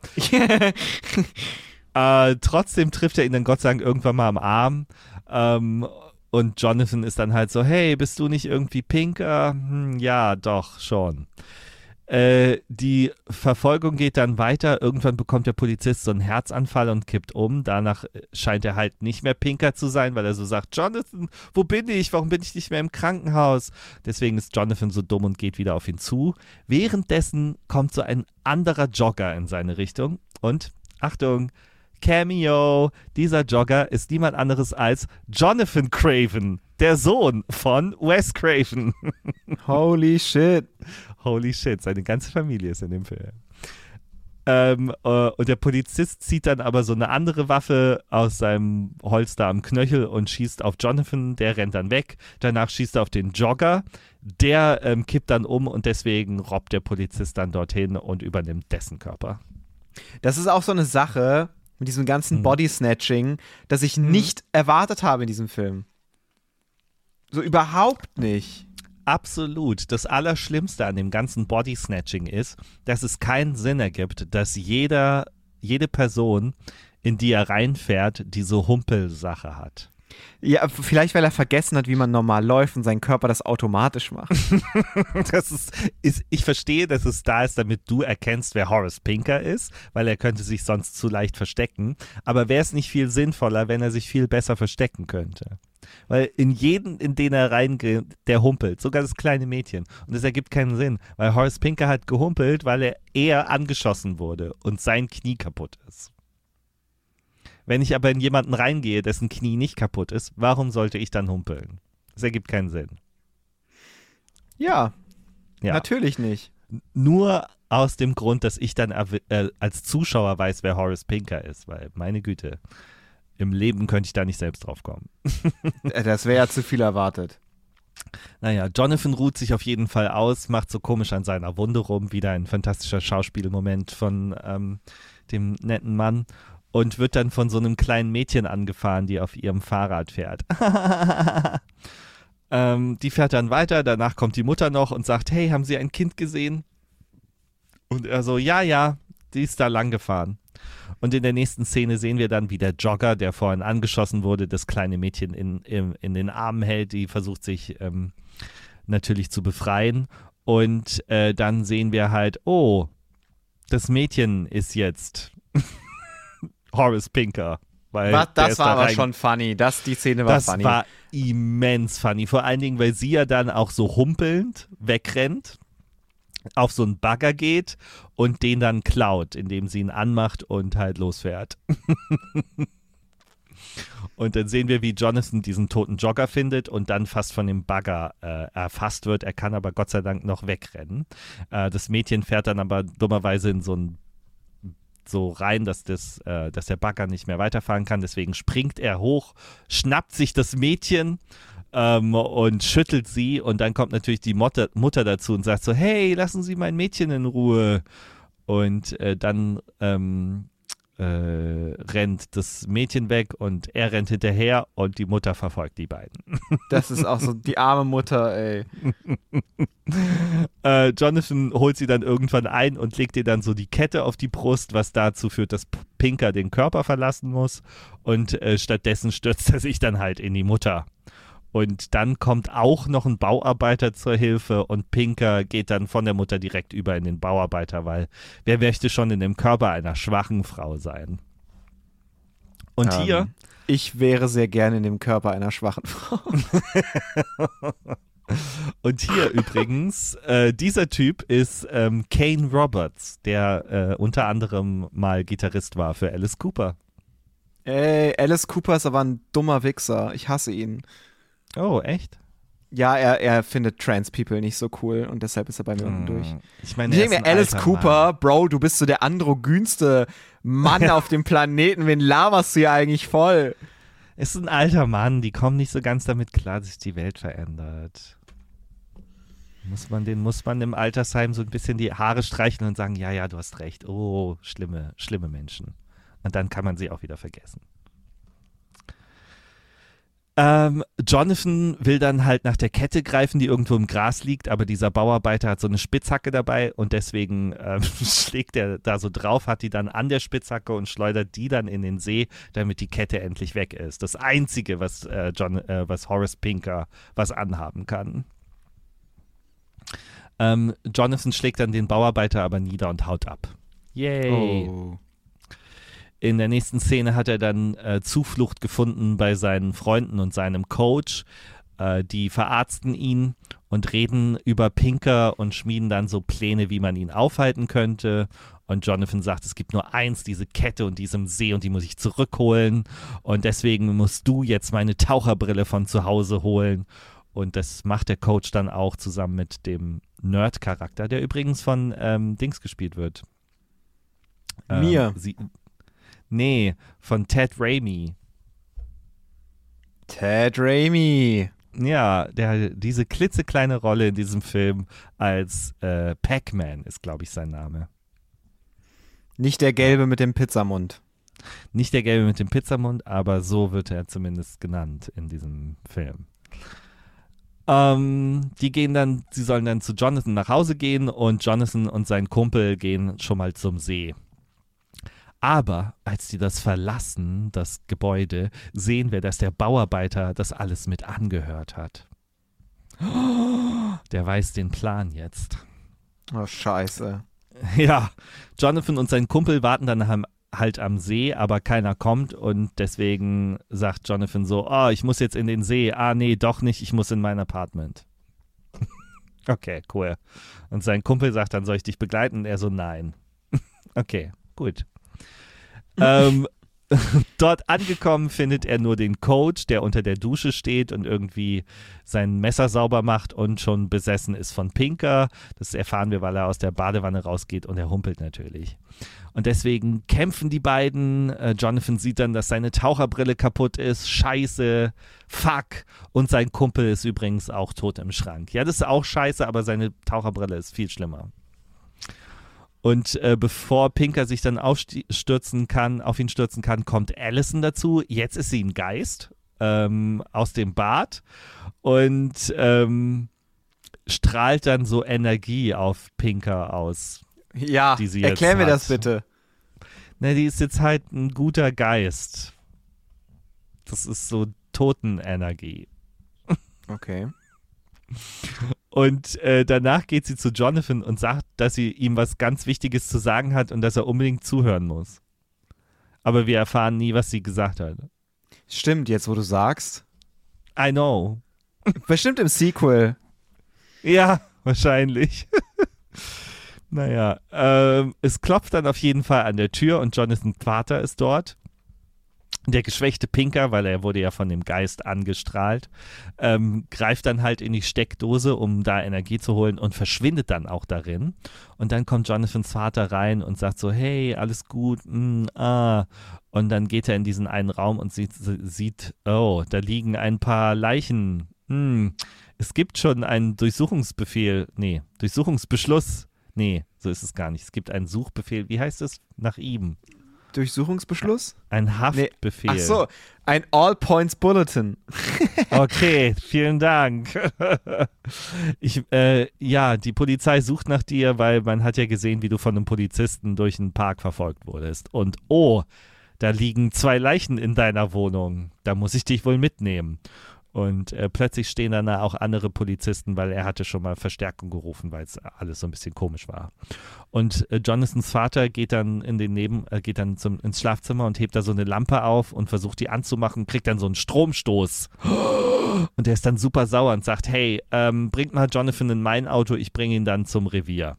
Äh, trotzdem trifft er ihn dann Gott sei Dank irgendwann mal am Arm. Ähm, und Jonathan ist dann halt so, hey, bist du nicht irgendwie Pinker? Hm, ja, doch, schon. Äh, die Verfolgung geht dann weiter. Irgendwann bekommt der Polizist so einen Herzanfall und kippt um. Danach scheint er halt nicht mehr Pinker zu sein, weil er so sagt, Jonathan, wo bin ich? Warum bin ich nicht mehr im Krankenhaus? Deswegen ist Jonathan so dumm und geht wieder auf ihn zu. Währenddessen kommt so ein anderer Jogger in seine Richtung und, Achtung, Cameo, dieser Jogger ist niemand anderes als Jonathan Craven, der Sohn von Wes Craven. Holy shit. Holy shit, seine ganze Familie ist in dem Film. Ähm, äh, und der Polizist zieht dann aber so eine andere Waffe aus seinem Holster am Knöchel und schießt auf Jonathan, der rennt dann weg. Danach schießt er auf den Jogger, der ähm, kippt dann um und deswegen robbt der Polizist dann dorthin und übernimmt dessen Körper. Das ist auch so eine Sache mit diesem ganzen Mhm. Body-Snatching, das ich Mhm. nicht erwartet habe in diesem Film. So überhaupt nicht. Absolut. Das Allerschlimmste an dem ganzen Body-Snatching ist, dass es keinen Sinn ergibt, dass jeder, jede Person, in die er reinfährt, diese Humpelsache hat. Ja, vielleicht, weil er vergessen hat, wie man normal läuft und sein Körper das automatisch macht. Das ist, ist, ich verstehe, dass es da ist, damit du erkennst, wer Horace Pinker ist, weil er könnte sich sonst zu leicht verstecken. Aber wäre es nicht viel sinnvoller, wenn er sich viel besser verstecken könnte? Weil in jeden, in den er reingeht, der humpelt, sogar das kleine Mädchen. Und das ergibt keinen Sinn, weil Horace Pinker hat gehumpelt, weil er eher angeschossen wurde und sein Knie kaputt ist. Wenn ich aber in jemanden reingehe, dessen Knie nicht kaputt ist, warum sollte ich dann humpeln? Das ergibt keinen Sinn. Ja, Ja. natürlich nicht. Nur aus dem Grund, dass ich dann äh, als Zuschauer weiß, wer Horace Pinker ist, weil, meine Güte, im Leben könnte ich da nicht selbst drauf kommen. Das wäre ja zu viel erwartet. Naja, Jonathan ruht sich auf jeden Fall aus, macht so komisch an seiner Wunde rum, wieder ein fantastischer Schauspielmoment von ähm, dem netten Mann und wird dann von so einem kleinen Mädchen angefahren, die auf ihrem Fahrrad fährt. ähm, die fährt dann weiter, danach kommt die Mutter noch und sagt, hey, haben Sie ein Kind gesehen? Und er so, ja, ja, die ist da lang gefahren. Und in der nächsten Szene sehen wir dann, wie der Jogger, der vorhin angeschossen wurde, das kleine Mädchen in, in, in den Armen hält, die versucht sich ähm, natürlich zu befreien. Und äh, dann sehen wir halt, oh, das Mädchen ist jetzt Horace Pinker. Weil Was, der das ist war da aber rein- schon funny. Das, die Szene war Das funny. war immens funny. Vor allen Dingen, weil sie ja dann auch so humpelnd wegrennt, auf so einen Bagger geht und den dann klaut, indem sie ihn anmacht und halt losfährt. Und dann sehen wir, wie Jonathan diesen toten Jogger findet und dann fast von dem Bagger äh, erfasst wird. Er kann aber Gott sei Dank noch wegrennen. Äh, das Mädchen fährt dann aber dummerweise in so ein so rein, dass, das, äh, dass der Bagger nicht mehr weiterfahren kann. Deswegen springt er hoch, schnappt sich das Mädchen ähm, und schüttelt sie. Und dann kommt natürlich die Mutter, Mutter dazu und sagt so, hey, lassen Sie mein Mädchen in Ruhe. Und äh, dann ähm, äh, rennt das Mädchen weg und er rennt hinterher und die Mutter verfolgt die beiden. Das ist auch so die arme Mutter, ey. Äh, Jonathan holt sie dann irgendwann ein und legt ihr dann so die Kette auf die Brust, was dazu führt, dass P- Pinker den Körper verlassen muss und äh, stattdessen stürzt er sich dann halt in die Mutter. Und dann kommt auch noch ein Bauarbeiter zur Hilfe und Pinker geht dann von der Mutter direkt über in den Bauarbeiter, weil wer möchte schon in dem Körper einer schwachen Frau sein? Und Ähm, hier Ich wäre sehr gerne in dem Körper einer schwachen Frau. Und hier übrigens, äh, dieser Typ ist ähm, Kane Roberts, der äh, unter anderem mal Gitarrist war für Alice Cooper. Ey, Alice Cooper ist aber ein dummer Wichser. Ich hasse ihn. Oh, echt? Ja, er, er findet Trans People nicht so cool und deshalb ist er bei mir unten durch. Ich meine, Ich er ist denke mir, ein Alice alter Cooper, Mann. Bro, du bist so der androgynste Mann auf dem Planeten. Wen laberst du hier eigentlich voll? Ist ein alter Mann, die kommen nicht so ganz damit klar, dass sich die Welt verändert. Muss man den, muss man im Altersheim so ein bisschen die Haare streicheln und sagen, ja, ja, du hast recht. Oh, schlimme, schlimme Menschen. Und dann kann man sie auch wieder vergessen. Ähm, Jonathan will dann halt nach der Kette greifen, die irgendwo im Gras liegt, aber dieser Bauarbeiter hat so eine Spitzhacke dabei und deswegen ähm, schlägt er da so drauf, hat die dann an der Spitzhacke und schleudert die dann in den See, damit die Kette endlich weg ist. Das Einzige, was, äh, John, äh, was Horace Pinker was anhaben kann. Ähm, Jonathan schlägt dann den Bauarbeiter aber nieder und haut ab. Yay. Oh. In der nächsten Szene hat er dann äh, Zuflucht gefunden bei seinen Freunden und seinem Coach. Äh, die verarzten ihn und reden über Pinker und schmieden dann so Pläne, wie man ihn aufhalten könnte. Und Jonathan sagt, es gibt nur eins, diese Kette und diesem See, und die muss ich zurückholen. Und deswegen musst du jetzt meine Taucherbrille von zu Hause holen. Und das macht der Coach dann auch zusammen mit dem Nerd-Charakter, der übrigens von ähm, Dings gespielt wird. Ähm, Mir. Sie, nee, von Ted Raimi. Ted Raimi. Ja, der diese klitzekleine Rolle in diesem Film als äh, Pac-Man ist, glaube ich, sein Name. Nicht der Gelbe mit dem Pizzamund. Nicht der Gelbe mit dem Pizzamund, aber so wird er zumindest genannt in diesem Film. Ähm, die gehen dann, sie sollen dann zu Jonathan nach Hause gehen und Jonathan und sein Kumpel gehen schon mal zum See. Aber als die das verlassen, das Gebäude, sehen wir, dass der Bauarbeiter das alles mit angehört hat. Der weiß den Plan jetzt. Oh, scheiße. Ja, Jonathan und sein Kumpel warten dann am, halt am See, aber keiner kommt und deswegen sagt Jonathan so, oh, ich muss jetzt in den See. Ah, nee, doch nicht, ich muss in mein Apartment. Okay, cool. Und sein Kumpel sagt dann, soll ich dich begleiten? Und er so, nein. Okay, gut. ähm, dort angekommen findet er nur den Coach, der unter der Dusche steht und irgendwie sein Messer sauber macht und schon besessen ist von Pinker. Das erfahren wir, weil er aus der Badewanne rausgeht und er humpelt natürlich. Und deswegen kämpfen die beiden. Äh, Jonathan sieht dann, dass seine Taucherbrille kaputt ist. Scheiße, fuck. Und sein Kumpel ist übrigens auch tot im Schrank. Ja, das ist auch scheiße, aber seine Taucherbrille ist viel schlimmer. Und äh, bevor Pinker sich dann aufstürzen kann, auf ihn stürzen kann, kommt Allison dazu. Jetzt ist sie ein Geist ähm, aus dem Bad und ähm, strahlt dann so Energie auf Pinker aus. Ja, die sie erklär jetzt mir hat. das bitte. Na, die ist jetzt halt ein guter Geist. Das ist so Totenenergie. Okay. Und äh, danach geht sie zu Jonathan und sagt, dass sie ihm was ganz Wichtiges zu sagen hat und dass er unbedingt zuhören muss. Aber wir erfahren nie, was sie gesagt hat. Stimmt, jetzt wo du sagst. I know. Bestimmt im Sequel. Ja, wahrscheinlich. Naja, ähm, es klopft dann auf jeden Fall an der Tür und Jonathans Vater ist dort. Der geschwächte Pinker, weil er wurde ja von dem Geist angestrahlt, ähm, greift dann halt in die Steckdose, um da Energie zu holen und verschwindet dann auch darin. Und dann kommt Jonathans Vater rein und sagt so, hey, alles gut, mm, ah. Und dann geht er in diesen einen Raum und sieht, sieht oh, da liegen ein paar Leichen. Hm, es gibt schon einen Durchsuchungsbefehl, nee, Durchsuchungsbeschluss. Nee, so ist es gar nicht. Es gibt einen Suchbefehl, wie heißt es? Nach ihm. Durchsuchungsbeschluss? Ein Haftbefehl. Nee. Ach so, ein All-Points-Bulletin. Okay, vielen Dank. Ich, äh, ja, die Polizei sucht nach dir, weil man hat ja gesehen, wie du von einem Polizisten durch den Park verfolgt wurdest. Und oh, da liegen zwei Leichen in deiner Wohnung. Da muss ich dich wohl mitnehmen. Und äh, plötzlich stehen dann auch andere Polizisten, weil er hatte schon mal Verstärkung gerufen, weil es alles so ein bisschen komisch war. Und äh, Jonathans Vater geht dann in den Neben, äh, geht dann zum, ins Schlafzimmer und hebt da so eine Lampe auf und versucht die anzumachen, kriegt dann so einen Stromstoß. Und der ist dann super sauer und sagt, hey, ähm, bringt mal Jonathan in mein Auto, ich bringe ihn dann zum Revier.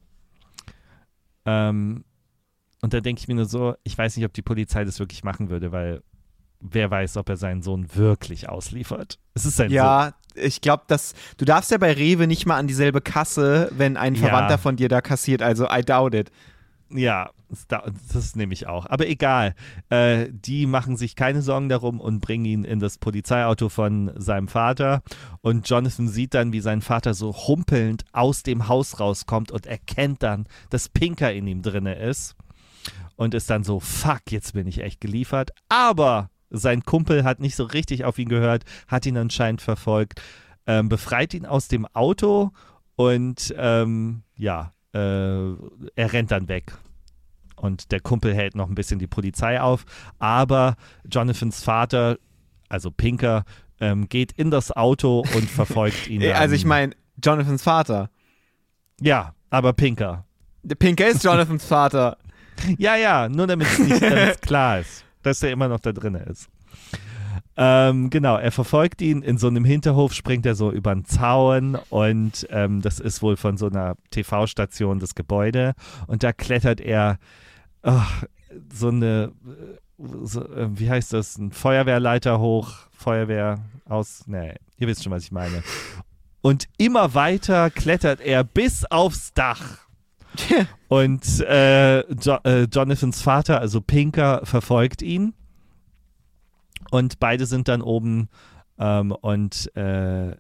Ähm, und da denke ich mir nur so, ich weiß nicht, ob die Polizei das wirklich machen würde, weil wer weiß, ob er seinen Sohn wirklich ausliefert. Es ist sein Ja, Sohn. Ich glaube, dass du darfst ja bei Rewe nicht mal an dieselbe Kasse, wenn ein Ja. Verwandter von dir da kassiert. Also I doubt it. Ja, das, das nehme ich auch. Aber egal, äh, die machen sich keine Sorgen darum und bringen ihn in das Polizeiauto von seinem Vater. Und Jonathan sieht dann, wie sein Vater so humpelnd aus dem Haus rauskommt und erkennt dann, dass Pinker in ihm drinne ist. Und ist dann so, fuck, jetzt bin ich echt geliefert. Aber sein Kumpel hat nicht so richtig auf ihn gehört, hat ihn anscheinend verfolgt, ähm, befreit ihn aus dem Auto und ähm, ja, äh, er rennt dann weg. Und der Kumpel hält noch ein bisschen die Polizei auf, aber Jonathans Vater, also Pinker, ähm, geht in das Auto und verfolgt ihn dann. Also ich meine, Jonathans Vater. Ja, aber Pinker. Der Pinker ist Jonathans Vater. Ja, ja, nur damit es nicht ganz klar ist, dass er immer noch da drin ist. Ähm, genau, er verfolgt ihn. In so einem Hinterhof springt er so über den Zaun und ähm, das ist wohl von so einer T V-Station das Gebäude. Und da klettert er oh, so eine, so, äh, wie heißt das, ein Feuerwehrleiter hoch, Feuerwehr aus, nee, ihr wisst schon, was ich meine. Und immer weiter klettert er bis aufs Dach. Und äh, jo- äh, Jonathans Vater, also Pinker, verfolgt ihn. Und beide sind dann oben ähm, und äh,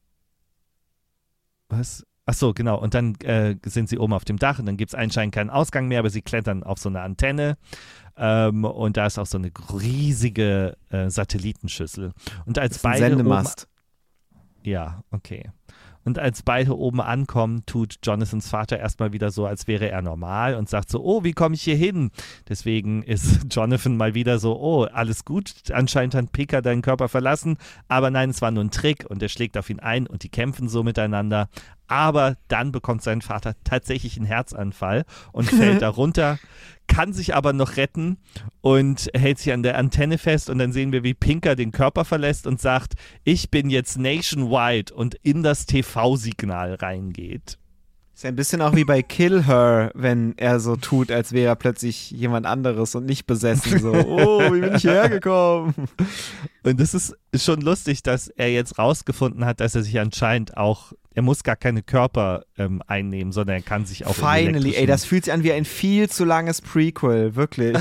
was? Ach so, genau. Und dann äh, sind sie oben auf dem Dach und dann gibt es anscheinend keinen Ausgang mehr, aber sie klettern auf so eine Antenne ähm, und da ist auch so eine riesige äh, Satellitenschüssel. Und als Das ist ein beide Sendemast. oben, ja, okay. Und als beide oben ankommen, tut Jonathans Vater erstmal wieder so, als wäre er normal und sagt so, oh, wie komme ich hier hin? Deswegen ist Jonathan mal wieder so, oh, alles gut, anscheinend hat Pinker deinen Körper verlassen, aber nein, es war nur ein Trick und er schlägt auf ihn ein und die kämpfen so miteinander. Aber dann bekommt sein Vater tatsächlich einen Herzanfall und fällt da runter, kann sich aber noch retten und hält sich an der Antenne fest und dann sehen wir, wie Pinker den Körper verlässt und sagt, ich bin jetzt nationwide und in das T V-Signal reingeht. Ist ja ein bisschen auch wie bei Kill Her, wenn er so tut, als wäre er plötzlich jemand anderes und nicht besessen. So, oh, wie bin ich hierher gekommen? Und es ist schon lustig, dass er jetzt rausgefunden hat, dass er sich anscheinend auch, er muss gar keine Körper ähm, einnehmen, sondern er kann sich auch Finally, ey, das fühlt sich an wie ein viel zu langes Prequel, wirklich.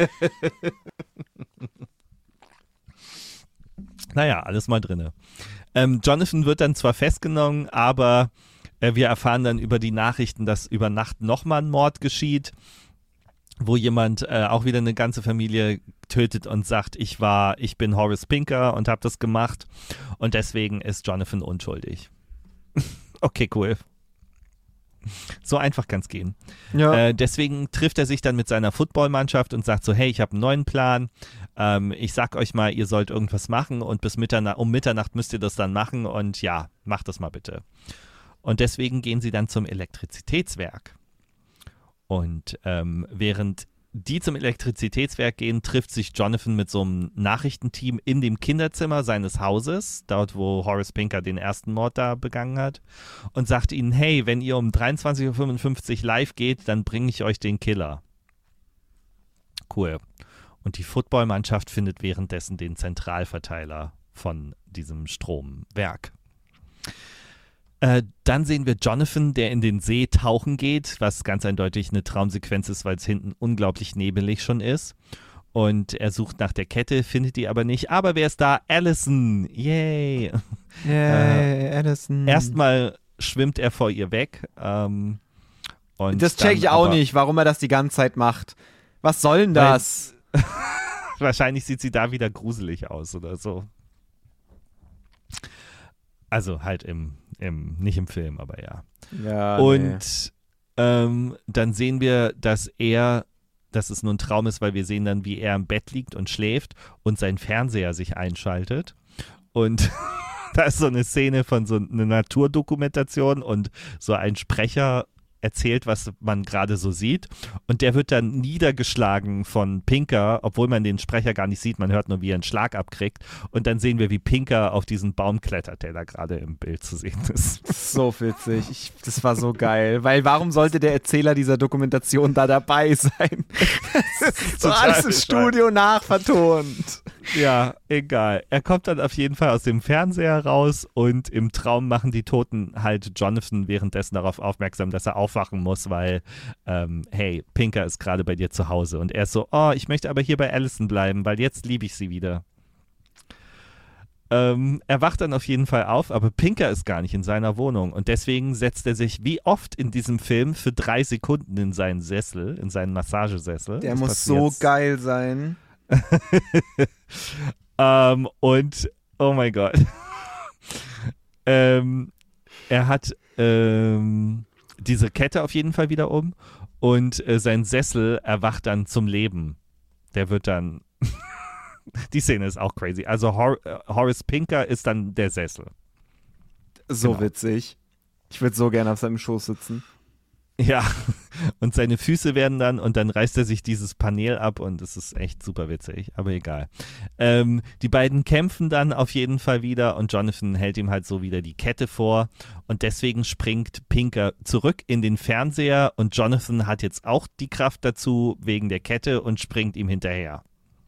Naja, alles mal drinne. Ähm, Jonathan wird dann zwar festgenommen, aber äh, wir erfahren dann über die Nachrichten, dass über Nacht nochmal ein Mord geschieht, wo jemand äh, auch wieder eine ganze Familie tötet und sagt, ich war, ich bin Horace Pinker und habe das gemacht und deswegen ist Jonathan unschuldig. Okay, cool. So einfach kann es gehen. Ja. Äh, deswegen trifft er sich dann mit seiner Footballmannschaft und sagt so, hey, ich habe einen neuen Plan. Ähm, ich sag euch mal, ihr sollt irgendwas machen und bis Mitternacht, um Mitternacht müsst ihr das dann machen und ja, macht das mal bitte. Und deswegen gehen sie dann zum Elektrizitätswerk. Und ähm, während die zum Elektrizitätswerk gehen, trifft sich Jonathan mit so einem Nachrichtenteam in dem Kinderzimmer seines Hauses, dort wo Horace Pinker den ersten Mord da begangen hat, und sagt ihnen, hey, wenn ihr um dreiundzwanzig Uhr fünfundfünfzig live geht, dann bringe ich euch den Killer. Cool. Und die Footballmannschaft findet währenddessen den Zentralverteiler von diesem Stromwerk. Äh, dann sehen wir Jonathan, der in den See tauchen geht, was ganz eindeutig eine Traumsequenz ist, weil es hinten unglaublich nebelig schon ist. Und er sucht nach der Kette, findet die aber nicht. Aber wer ist da? Allison! Yay! Yay, äh, Allison. Erstmal schwimmt er vor ihr weg. Ähm, und das check ich auch aber, nicht, warum er das die ganze Zeit macht. Was soll denn das? Wahrscheinlich sieht sie da wieder gruselig aus oder so. Also halt im, im nicht im Film, aber ja. Ja, und nee. ähm, dann sehen wir, dass er, dass es nur ein Traum ist, weil wir sehen dann, wie er im Bett liegt und schläft und sein Fernseher sich einschaltet. Und da ist so eine Szene von so einer Naturdokumentation und so ein Sprecher erzählt, was man gerade so sieht. Und der wird dann niedergeschlagen von Pinker, obwohl man den Sprecher gar nicht sieht. Man hört nur, wie er einen Schlag abkriegt. Und dann sehen wir, wie Pinker auf diesen Baum klettert, der da gerade im Bild zu sehen ist. So witzig. Ich, das war so geil. Weil warum sollte der Erzähler dieser Dokumentation da dabei sein? Das ist so alles im Studio nachvertont. Ja, egal. Er kommt dann auf jeden Fall aus dem Fernseher raus und im Traum machen die Toten halt Jonathan währenddessen darauf aufmerksam, dass er aufwachen muss, weil, ähm, hey, Pinker ist gerade bei dir zu Hause. Und er ist so, oh, ich möchte aber hier bei Allison bleiben, weil jetzt liebe ich sie wieder. Ähm, er wacht dann auf jeden Fall auf, aber Pinker ist gar nicht in seiner Wohnung und deswegen setzt er sich wie oft in diesem Film für drei Sekunden in seinen Sessel, in seinen Massagesessel. Der Das muss so geil sein. ähm, und oh mein Gott. ähm, er hat ähm, diese Kette auf jeden Fall wieder um und äh, sein Sessel erwacht dann zum Leben. Der wird dann die Szene ist auch crazy. Also Hor- Horace Pinker ist dann der Sessel. So Genau. witzig. Ich würde so gerne auf seinem Schoß sitzen. Ja, und seine Füße werden dann, und dann reißt er sich dieses Panel ab und es ist echt super witzig, aber egal. Ähm, die beiden kämpfen dann auf jeden Fall wieder und Jonathan hält ihm halt so wieder die Kette vor und deswegen springt Pinker zurück in den Fernseher und Jonathan hat jetzt auch die Kraft dazu wegen der Kette und springt ihm hinterher.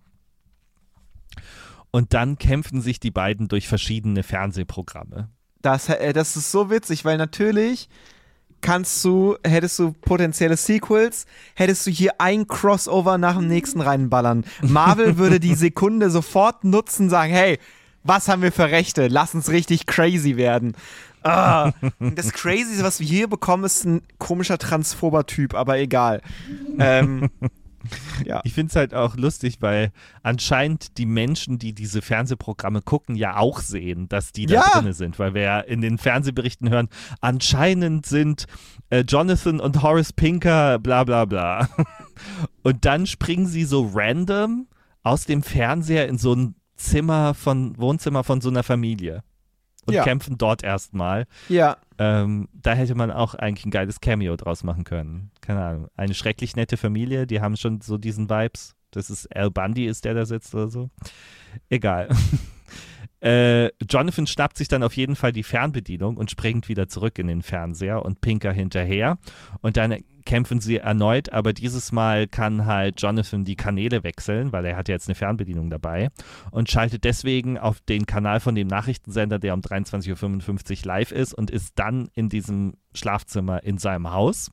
Und dann kämpfen sich die beiden durch verschiedene Fernsehprogramme. Das, äh, das ist so witzig, weil natürlich kannst du, hättest du potenzielle Sequels, hättest du hier ein Crossover nach dem nächsten reinballern. Marvel würde die Sekunde sofort nutzen, sagen, hey, was haben wir für Rechte? Lass uns richtig crazy werden. Ah, das Crazy, was wir hier bekommen, ist ein komischer transphober Typ, aber egal. Ähm, ja. Ich finde es halt auch lustig, weil anscheinend die Menschen, die diese Fernsehprogramme gucken, ja auch sehen, dass die da ja. drin sind, weil wir ja in den Fernsehberichten hören, anscheinend sind äh, Jonathan und Horace Pinker bla bla bla. Und dann springen sie so random aus dem Fernseher in so ein Zimmer von, Wohnzimmer von so einer Familie und ja. kämpfen dort erstmal. Ja. Ähm, da hätte man auch eigentlich ein geiles Cameo draus machen können. Keine Ahnung. Eine schrecklich nette Familie, die haben schon so diesen Vibes. Das ist Al Bundy ist der da sitzt oder so. Egal. äh, Jonathan schnappt sich dann auf jeden Fall die Fernbedienung und springt wieder zurück in den Fernseher und Pinker hinterher. Und dann kämpfen sie erneut, aber dieses Mal kann halt Jonathan die Kanäle wechseln, weil er hat ja jetzt eine Fernbedienung dabei und schaltet deswegen auf den Kanal von dem Nachrichtensender, der um dreiundzwanzig Uhr fünfundfünfzig live ist und ist dann in diesem Schlafzimmer in seinem Haus.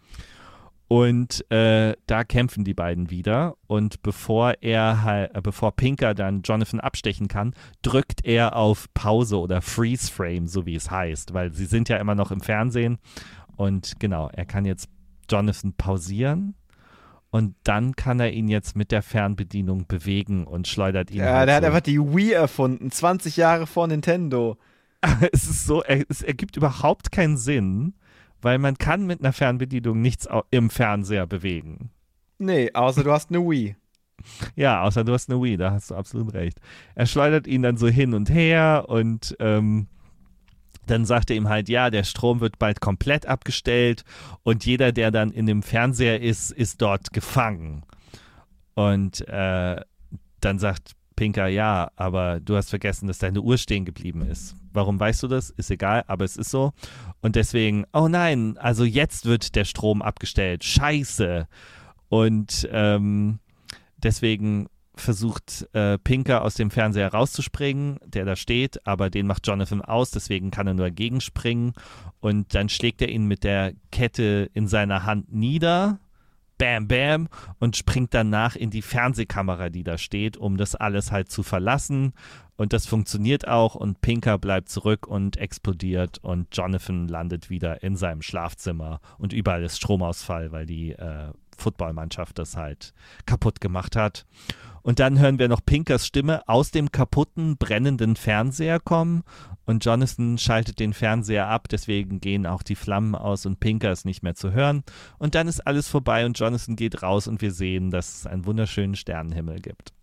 Und äh, da kämpfen die beiden wieder und bevor er halt, äh, bevor Pinker dann Jonathan abstechen kann, drückt er auf Pause oder Freeze Frame, so wie es heißt, weil sie sind ja immer noch im Fernsehen und genau, er kann jetzt Jonathan pausieren und dann kann er ihn jetzt mit der Fernbedienung bewegen und schleudert ihn. Ja, halt der so. hat einfach die Wii erfunden, zwanzig Jahre vor Nintendo. Es ist so, es ergibt überhaupt keinen Sinn, weil man kann mit einer Fernbedienung nichts im Fernseher bewegen. Nee, außer du hast eine Wii. Ja, außer du hast eine Wii, da hast du absolut recht. Er schleudert ihn dann so hin und her und ähm, dann sagt er ihm halt, ja, der Strom wird bald komplett abgestellt und jeder, der dann in dem Fernseher ist, ist dort gefangen. Und äh, dann sagt Pinker, ja, aber du hast vergessen, dass deine Uhr stehen geblieben ist. Warum weißt du das? Ist egal, aber es ist so. Und deswegen, oh nein, also jetzt wird der Strom abgestellt. Scheiße. Und ähm, deswegen versucht äh, Pinker aus dem Fernseher rauszuspringen, der da steht, aber den macht Jonathan aus, deswegen kann er nur gegenspringen und dann schlägt er ihn mit der Kette in seiner Hand nieder, bam, bam, und springt danach in die Fernsehkamera, die da steht, um das alles halt zu verlassen und das funktioniert auch und Pinker bleibt zurück und explodiert und Jonathan landet wieder in seinem Schlafzimmer und überall ist Stromausfall, weil die äh, Footballmannschaft das halt kaputt gemacht hat. Und dann hören wir noch Pinkers Stimme aus dem kaputten, brennenden Fernseher kommen und Jonathan schaltet den Fernseher ab, deswegen gehen auch die Flammen aus und Pinker ist nicht mehr zu hören. Und dann ist alles vorbei und Jonathan geht raus und wir sehen, dass es einen wunderschönen Sternenhimmel gibt.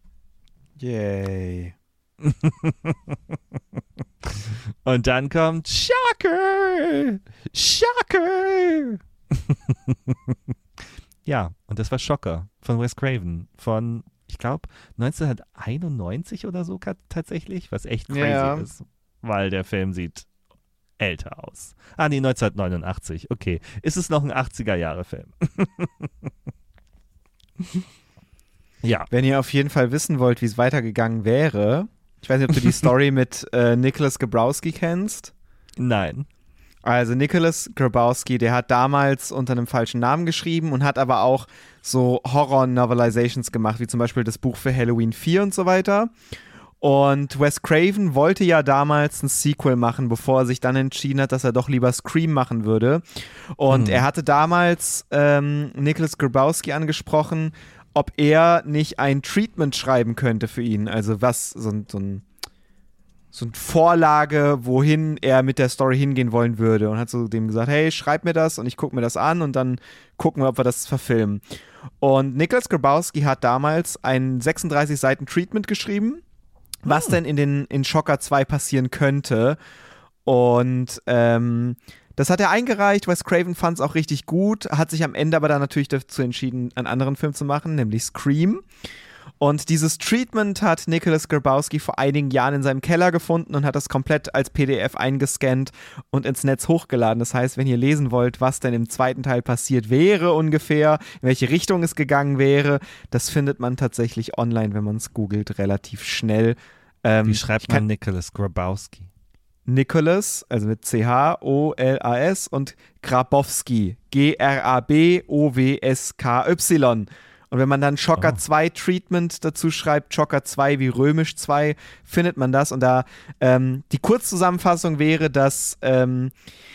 Yay. Und dann kommt Shocker! Shocker! Ja, und das war Schocker von Wes Craven von ich glaube, neunzehnhunderteinundneunzig oder so tatsächlich, was echt crazy ja. ist, weil der Film sieht älter aus. Ah, nee, neunzehnhundertneunundachtzig, okay. Ist es noch ein achtziger-Jahre-Film? Ja. Wenn ihr auf jeden Fall wissen wollt, wie es weitergegangen wäre, ich weiß nicht, ob du die Story mit äh, Nicholas Grabowski kennst. Nein. Also Nicholas Grabowski, der hat damals unter einem falschen Namen geschrieben und hat aber auch so Horror-Novelizations gemacht, wie zum Beispiel das Buch für Halloween vier und so weiter. Und Wes Craven wollte ja damals ein Sequel machen, bevor er sich dann entschieden hat, dass er doch lieber Scream machen würde. Und mhm. er hatte damals ähm, Nicholas Grabowski angesprochen, ob er nicht ein Treatment schreiben könnte für ihn. Also was, so ein, so ein so eine Vorlage, wohin er mit der Story hingehen wollen würde und hat so dem gesagt, hey, schreib mir das und ich gucke mir das an und dann gucken wir, ob wir das verfilmen. Und Nicholas Grabowski hat damals ein sechsunddreißig Seiten Treatment geschrieben, was oh. denn in den in Shocker zwei passieren könnte und ähm, Das hat er eingereicht. Wes Craven fand es auch richtig gut, hat sich am Ende aber dann natürlich dazu entschieden, einen anderen Film zu machen, nämlich Scream. Und dieses Treatment hat Nicholas Grabowski vor einigen Jahren in seinem Keller gefunden und hat das komplett als P D F eingescannt und ins Netz hochgeladen. Das heißt, wenn ihr lesen wollt, was denn im zweiten Teil passiert wäre ungefähr, in welche Richtung es gegangen wäre, das findet man tatsächlich online, wenn man es googelt, relativ schnell. Ähm, Wie schreibt man Nicholas Grabowski? Nicholas, also mit C H O L A S und Grabowski, G R A B O W S K Y. Und wenn man dann Shocker oh. zwei Treatment dazu schreibt, Shocker zwei wie römisch zwei, findet man das. Und da ähm, die Kurzzusammenfassung wäre, dass ähm,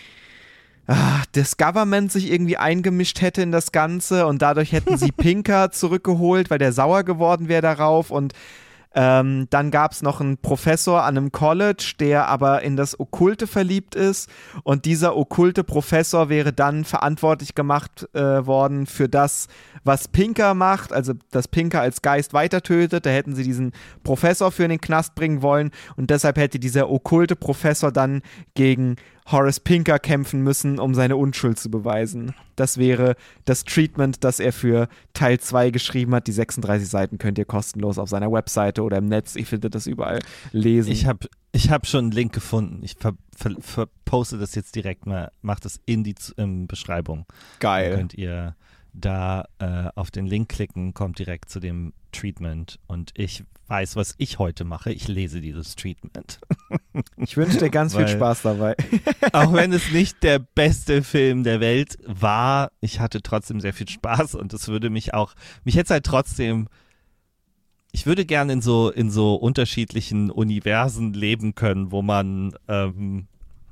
ah, das Government sich irgendwie eingemischt hätte in das Ganze und dadurch hätten sie Pinker zurückgeholt, weil der sauer geworden wäre darauf. Und Ähm, dann gab es noch einen Professor an einem College, der aber in das Okkulte verliebt ist. Und dieser okkulte Professor wäre dann verantwortlich gemacht äh, worden für das, was Pinker macht. Also, dass Pinker als Geist weiter tötet. Da hätten sie diesen Professor für in den Knast bringen wollen. Und deshalb hätte dieser okkulte Professor dann gegen Horace Pinker kämpfen müssen, um seine Unschuld zu beweisen. Das wäre das Treatment, das er für Teil zwei geschrieben hat. Die sechsunddreißig Seiten könnt ihr kostenlos auf seiner Webseite oder im Netz, ich finde das überall, lesen. Ich habe ich hab schon einen Link gefunden. Ich ver, ver, ver, poste das jetzt direkt mal, mache das in die ähm, Beschreibung. Geil. Dann könnt ihr da äh, auf den Link klicken, kommt direkt zu dem Treatment und ich weiß, was ich heute mache. Ich lese dieses Treatment. Ich wünsche dir ganz Weil, viel Spaß dabei. Auch wenn es nicht der beste Film der Welt war, ich hatte trotzdem sehr viel Spaß und es würde mich auch, mich hätte es halt trotzdem, ich würde gerne in so, in so unterschiedlichen Universen leben können, wo man ähm,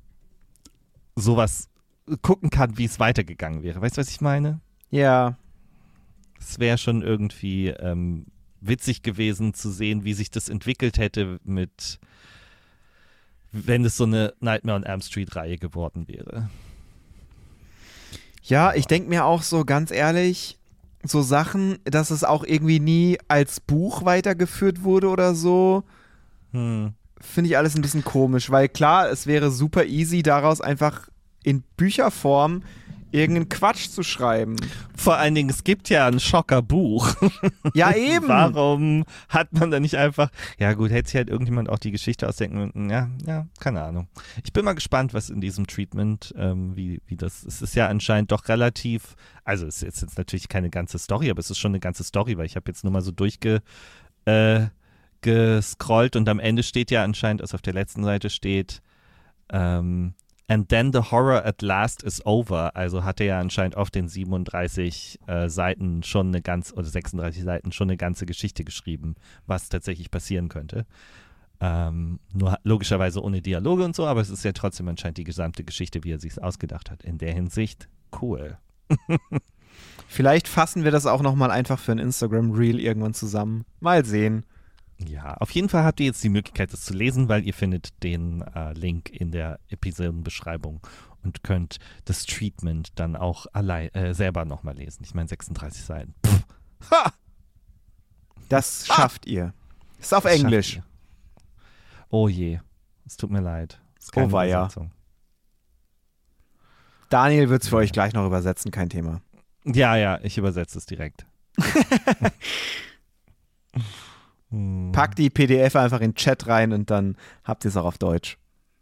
sowas gucken kann, wie es weitergegangen wäre. Weißt du, was ich meine? Ja. Es wäre schon irgendwie ähm, witzig gewesen zu sehen, wie sich das entwickelt hätte mit, wenn es so eine Nightmare on Elm Street Reihe geworden wäre. Ja, ich denke mir auch so ganz ehrlich, so Sachen, dass es auch irgendwie nie als Buch weitergeführt wurde oder so, Hm. finde ich alles ein bisschen komisch, weil klar, es wäre super easy, daraus einfach in Bücherform irgendeinen Quatsch zu schreiben. Vor allen Dingen, es gibt ja ein Schocker-Buch. Ja, eben. Warum hat man da nicht einfach, ja gut, hätte sich halt irgendjemand auch die Geschichte ausdenken können. Ja, ja, keine Ahnung. Ich bin mal gespannt, was in diesem Treatment, ähm, wie, wie das, es ist ja anscheinend doch relativ, also es ist jetzt natürlich keine ganze Story, aber es ist schon eine ganze Story, weil ich habe jetzt nur mal so durchge, äh, gescrollt und am Ende steht ja anscheinend, also auf der letzten Seite steht, ähm, and then the horror at last is over. Also hat er ja anscheinend auf den siebenunddreißig äh, Seiten schon eine ganz, oder sechsunddreißig Seiten schon eine ganze Geschichte geschrieben, was tatsächlich passieren könnte. Ähm, nur logischerweise ohne Dialoge und so, aber es ist ja trotzdem anscheinend die gesamte Geschichte, wie er sich ausgedacht hat. In der Hinsicht cool. Vielleicht fassen wir das auch nochmal einfach für ein Instagram-Reel irgendwann zusammen. Mal sehen. Ja, auf jeden Fall habt ihr jetzt die Möglichkeit, das zu lesen, weil ihr findet den äh, Link in der Episodenbeschreibung und könnt das Treatment dann auch allein, äh, selber nochmal lesen. Ich meine sechsunddreißig Seiten. Pff. Ha! Das Ha! schafft ihr. Ist auf Das Englisch. schafft ihr. Oh je, es tut mir leid. Es ist Oh keine weia. Übersetzung. Daniel wird es für euch gleich noch übersetzen, kein Thema. Ja, ja, ich übersetze es direkt. hm. Packt die P D F einfach in den Chat rein und dann habt ihr es auch auf Deutsch.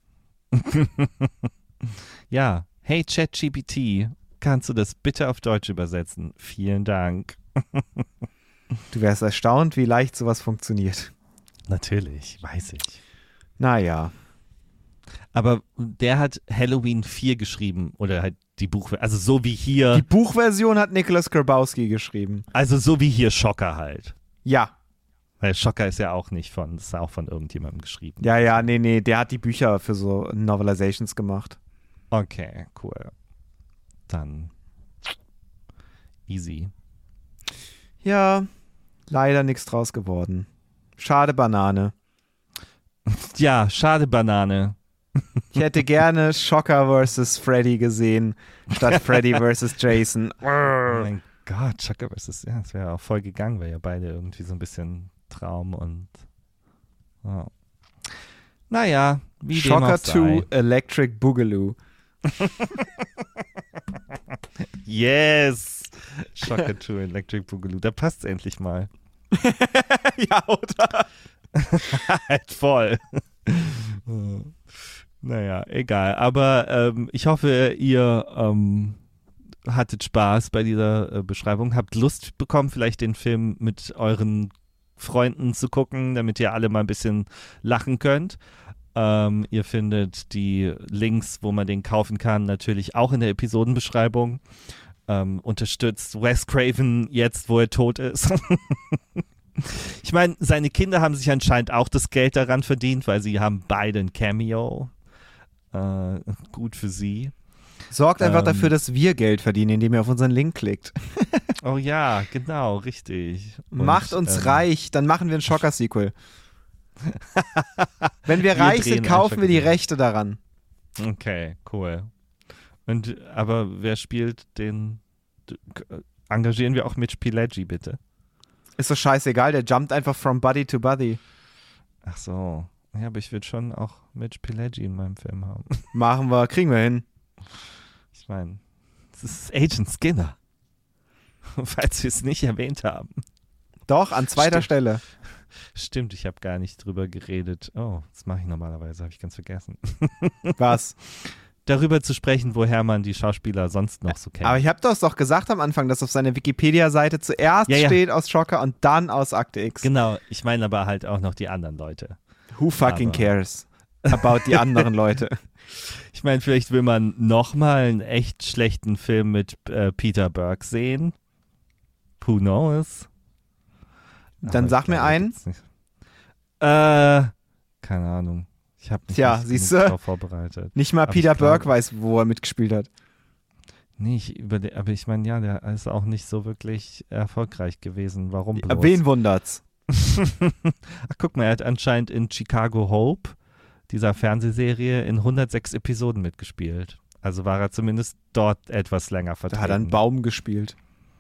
Ja, hey ChatGPT, kannst du das bitte auf Deutsch übersetzen? Vielen Dank. Du wärst erstaunt, wie leicht sowas funktioniert. Natürlich, weiß ich. Naja. Aber der hat Halloween vier geschrieben oder halt die Buch, also so wie hier, Die Buchversion hat Nicholas Grabowski geschrieben. also so wie hier Schocker halt. Ja. Weil Schocker ist ja auch nicht von, das ist auch von irgendjemandem geschrieben. Ja, ja, nee, nee, der hat die Bücher für so Novelizations gemacht. Okay, cool. Dann easy. Ja, leider nichts draus geworden. Schade Banane. Ja, schade Banane. Ich hätte gerne Shocker versus Freddy gesehen, statt Freddy versus Jason. Oh mein Gott, Schocker versus, ja, das wäre auch voll gegangen, weil ja beide irgendwie so ein bisschen Traum und oh. Naja, wie dem Shocker auch sei. zwei Electric Boogaloo. Yes! Shocker two Electric Boogaloo. Da passt's endlich mal. Ja, oder? Halt voll. Naja, egal. Aber ähm, ich hoffe, ihr ähm, hattet Spaß bei dieser äh, Beschreibung. Habt Lust bekommen, vielleicht den Film mit euren Freunden zu gucken, damit ihr alle mal ein bisschen lachen könnt. Ähm, ihr findet die Links, wo man den kaufen kann, natürlich auch in der Episodenbeschreibung. Ähm, unterstützt Wes Craven jetzt, wo er tot ist. Ich meine, seine Kinder haben sich anscheinend auch das Geld daran verdient, weil sie haben beide ein Cameo. Äh, gut für sie. Sorgt einfach ähm, dafür, dass wir Geld verdienen, indem ihr auf unseren Link klickt. Oh ja, genau, richtig. Und, Macht uns ähm, reich, dann machen wir ein Schocker-Sequel. Wenn wir, Wir reich drehen sind, kaufen ein wir die Schocker-Sequel. Rechte daran. Okay, cool. Und aber wer spielt den? d- k- Engagieren wir auch Mitch Pileggi, bitte? Ist doch scheißegal, der jumpt einfach from Buddy to Buddy. Ach so. Ja, aber ich würde schon auch Mitch Pileggi in meinem Film haben. Machen wir, kriegen wir hin. Ich meine, das ist Agent Skinner. Falls wir es nicht erwähnt haben. Doch, an zweiter Stimmt. Stelle. Stimmt, ich habe gar nicht drüber geredet. Oh, das mache ich normalerweise, habe ich ganz vergessen. Was? Darüber zu sprechen, woher man die Schauspieler sonst noch so kennt. Aber ich habe das doch gesagt am Anfang, dass auf seiner Wikipedia-Seite zuerst Ja, ja. steht aus Schocker und dann aus Akte X. Genau, ich meine aber halt auch noch die anderen Leute. Who fucking Aber- cares about die anderen Leute? Ich meine, vielleicht will man nochmal einen echt schlechten Film mit äh, Peter Berg sehen. Who knows? Dann Aber sag ich mir glaube einen. jetzt nicht. Äh, keine Ahnung. Ich habe mich Tja, nicht siehst genug du? darauf vorbereitet. Nicht mal Aber Peter ich glaube- Berg weiß, wo er mitgespielt hat. Nee, ich überle- aber ich meine, ja, der ist auch nicht so wirklich erfolgreich gewesen. Warum bloß? Wen wundert's? Ach, guck mal, er hat anscheinend in Chicago Hope, dieser Fernsehserie, in hundertsechs Episoden mitgespielt. Also war er zumindest dort etwas länger Da vertreten. hat er einen Baum gespielt.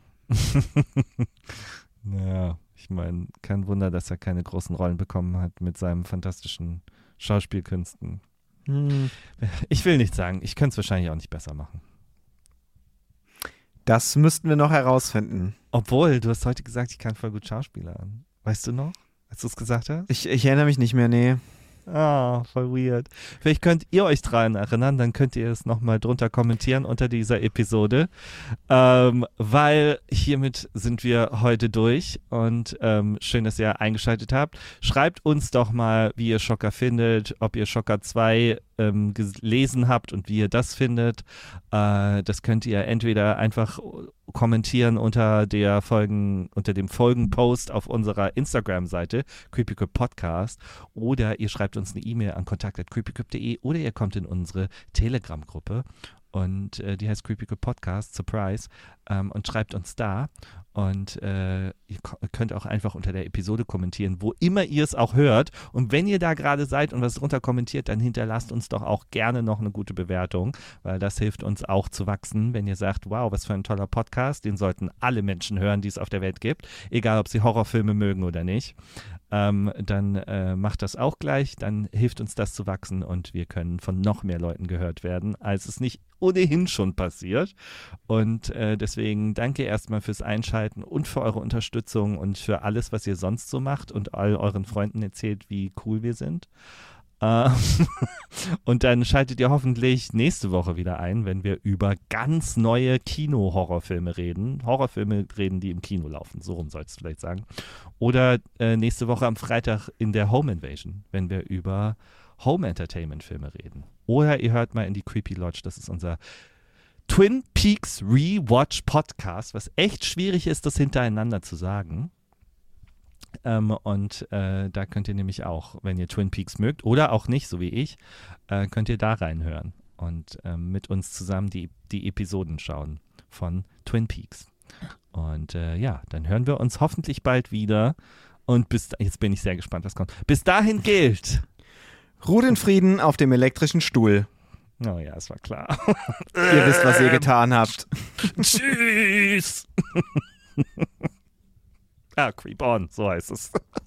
Ja, ich meine, kein Wunder, dass er keine großen Rollen bekommen hat mit seinen fantastischen Schauspielkünsten. Hm. Ich will nicht sagen, ich könnte es wahrscheinlich auch nicht besser machen. Das müssten wir noch herausfinden. Obwohl, du hast heute gesagt, ich kann voll gut Schauspielern. Weißt du noch, als du es gesagt hast? Ich, ich erinnere mich nicht mehr, nee. Ah, voll weird. Vielleicht könnt ihr euch dran erinnern, dann könnt ihr es nochmal drunter kommentieren unter dieser Episode, ähm, weil hiermit sind wir heute durch und ähm, schön, dass ihr eingeschaltet habt. Schreibt uns doch mal, wie ihr Schocker findet, ob ihr Schocker zwei ähm, gelesen habt und wie ihr das findet. Äh, das könnt ihr entweder einfach kommentieren unter der Folgen, unter dem Folgenpost auf unserer Instagram-Seite creepycrypt Podcast oder ihr schreibt uns eine E-Mail an kontakt at creepycrypt punkt de oder ihr kommt in unsere Telegram-Gruppe und äh, die heißt creepycrypt Podcast, Surprise, ähm, und schreibt uns da und äh, ihr ko- könnt auch einfach unter der Episode kommentieren, wo immer ihr es auch hört und wenn ihr da gerade seid und was drunter kommentiert, dann hinterlasst uns doch auch gerne noch eine gute Bewertung, weil das hilft uns auch zu wachsen, wenn ihr sagt, wow, was für ein toller Podcast, den sollten alle Menschen hören, die es auf der Welt gibt, egal ob sie Horrorfilme mögen oder nicht. Ähm, dann äh, macht das auch gleich, dann hilft uns das zu wachsen und wir können von noch mehr Leuten gehört werden, als es nicht ohnehin schon passiert. Und äh, deswegen danke erstmal fürs Einschalten und für eure Unterstützung und für alles, was ihr sonst so macht und all euren Freunden erzählt, wie cool wir sind. Äh, und dann schaltet ihr hoffentlich nächste Woche wieder ein, wenn wir über ganz neue Kino-Horrorfilme reden. Horrorfilme reden, die im Kino laufen, so rum soll es vielleicht sagen. Oder äh, nächste Woche am Freitag in der Home Invasion, wenn wir über Home-Entertainment-Filme reden. Oder ihr hört mal in die Creepy Lodge, das ist unser Twin Peaks Rewatch Podcast, was echt schwierig ist, das hintereinander zu sagen. Ähm, und äh, da könnt ihr nämlich auch, wenn ihr Twin Peaks mögt oder auch nicht, so wie ich, äh, könnt ihr da reinhören und ähm, mit uns zusammen die, die Episoden schauen von Twin Peaks. Und äh, ja, dann hören wir uns hoffentlich bald wieder. Und bis jetzt bin ich sehr gespannt, was kommt. Bis dahin gilt. Ruht in Frieden auf dem elektrischen Stuhl. Oh ja, es war klar. Ihr wisst, was ihr getan habt. Tschüss. Ah, Creep On, so heißt es.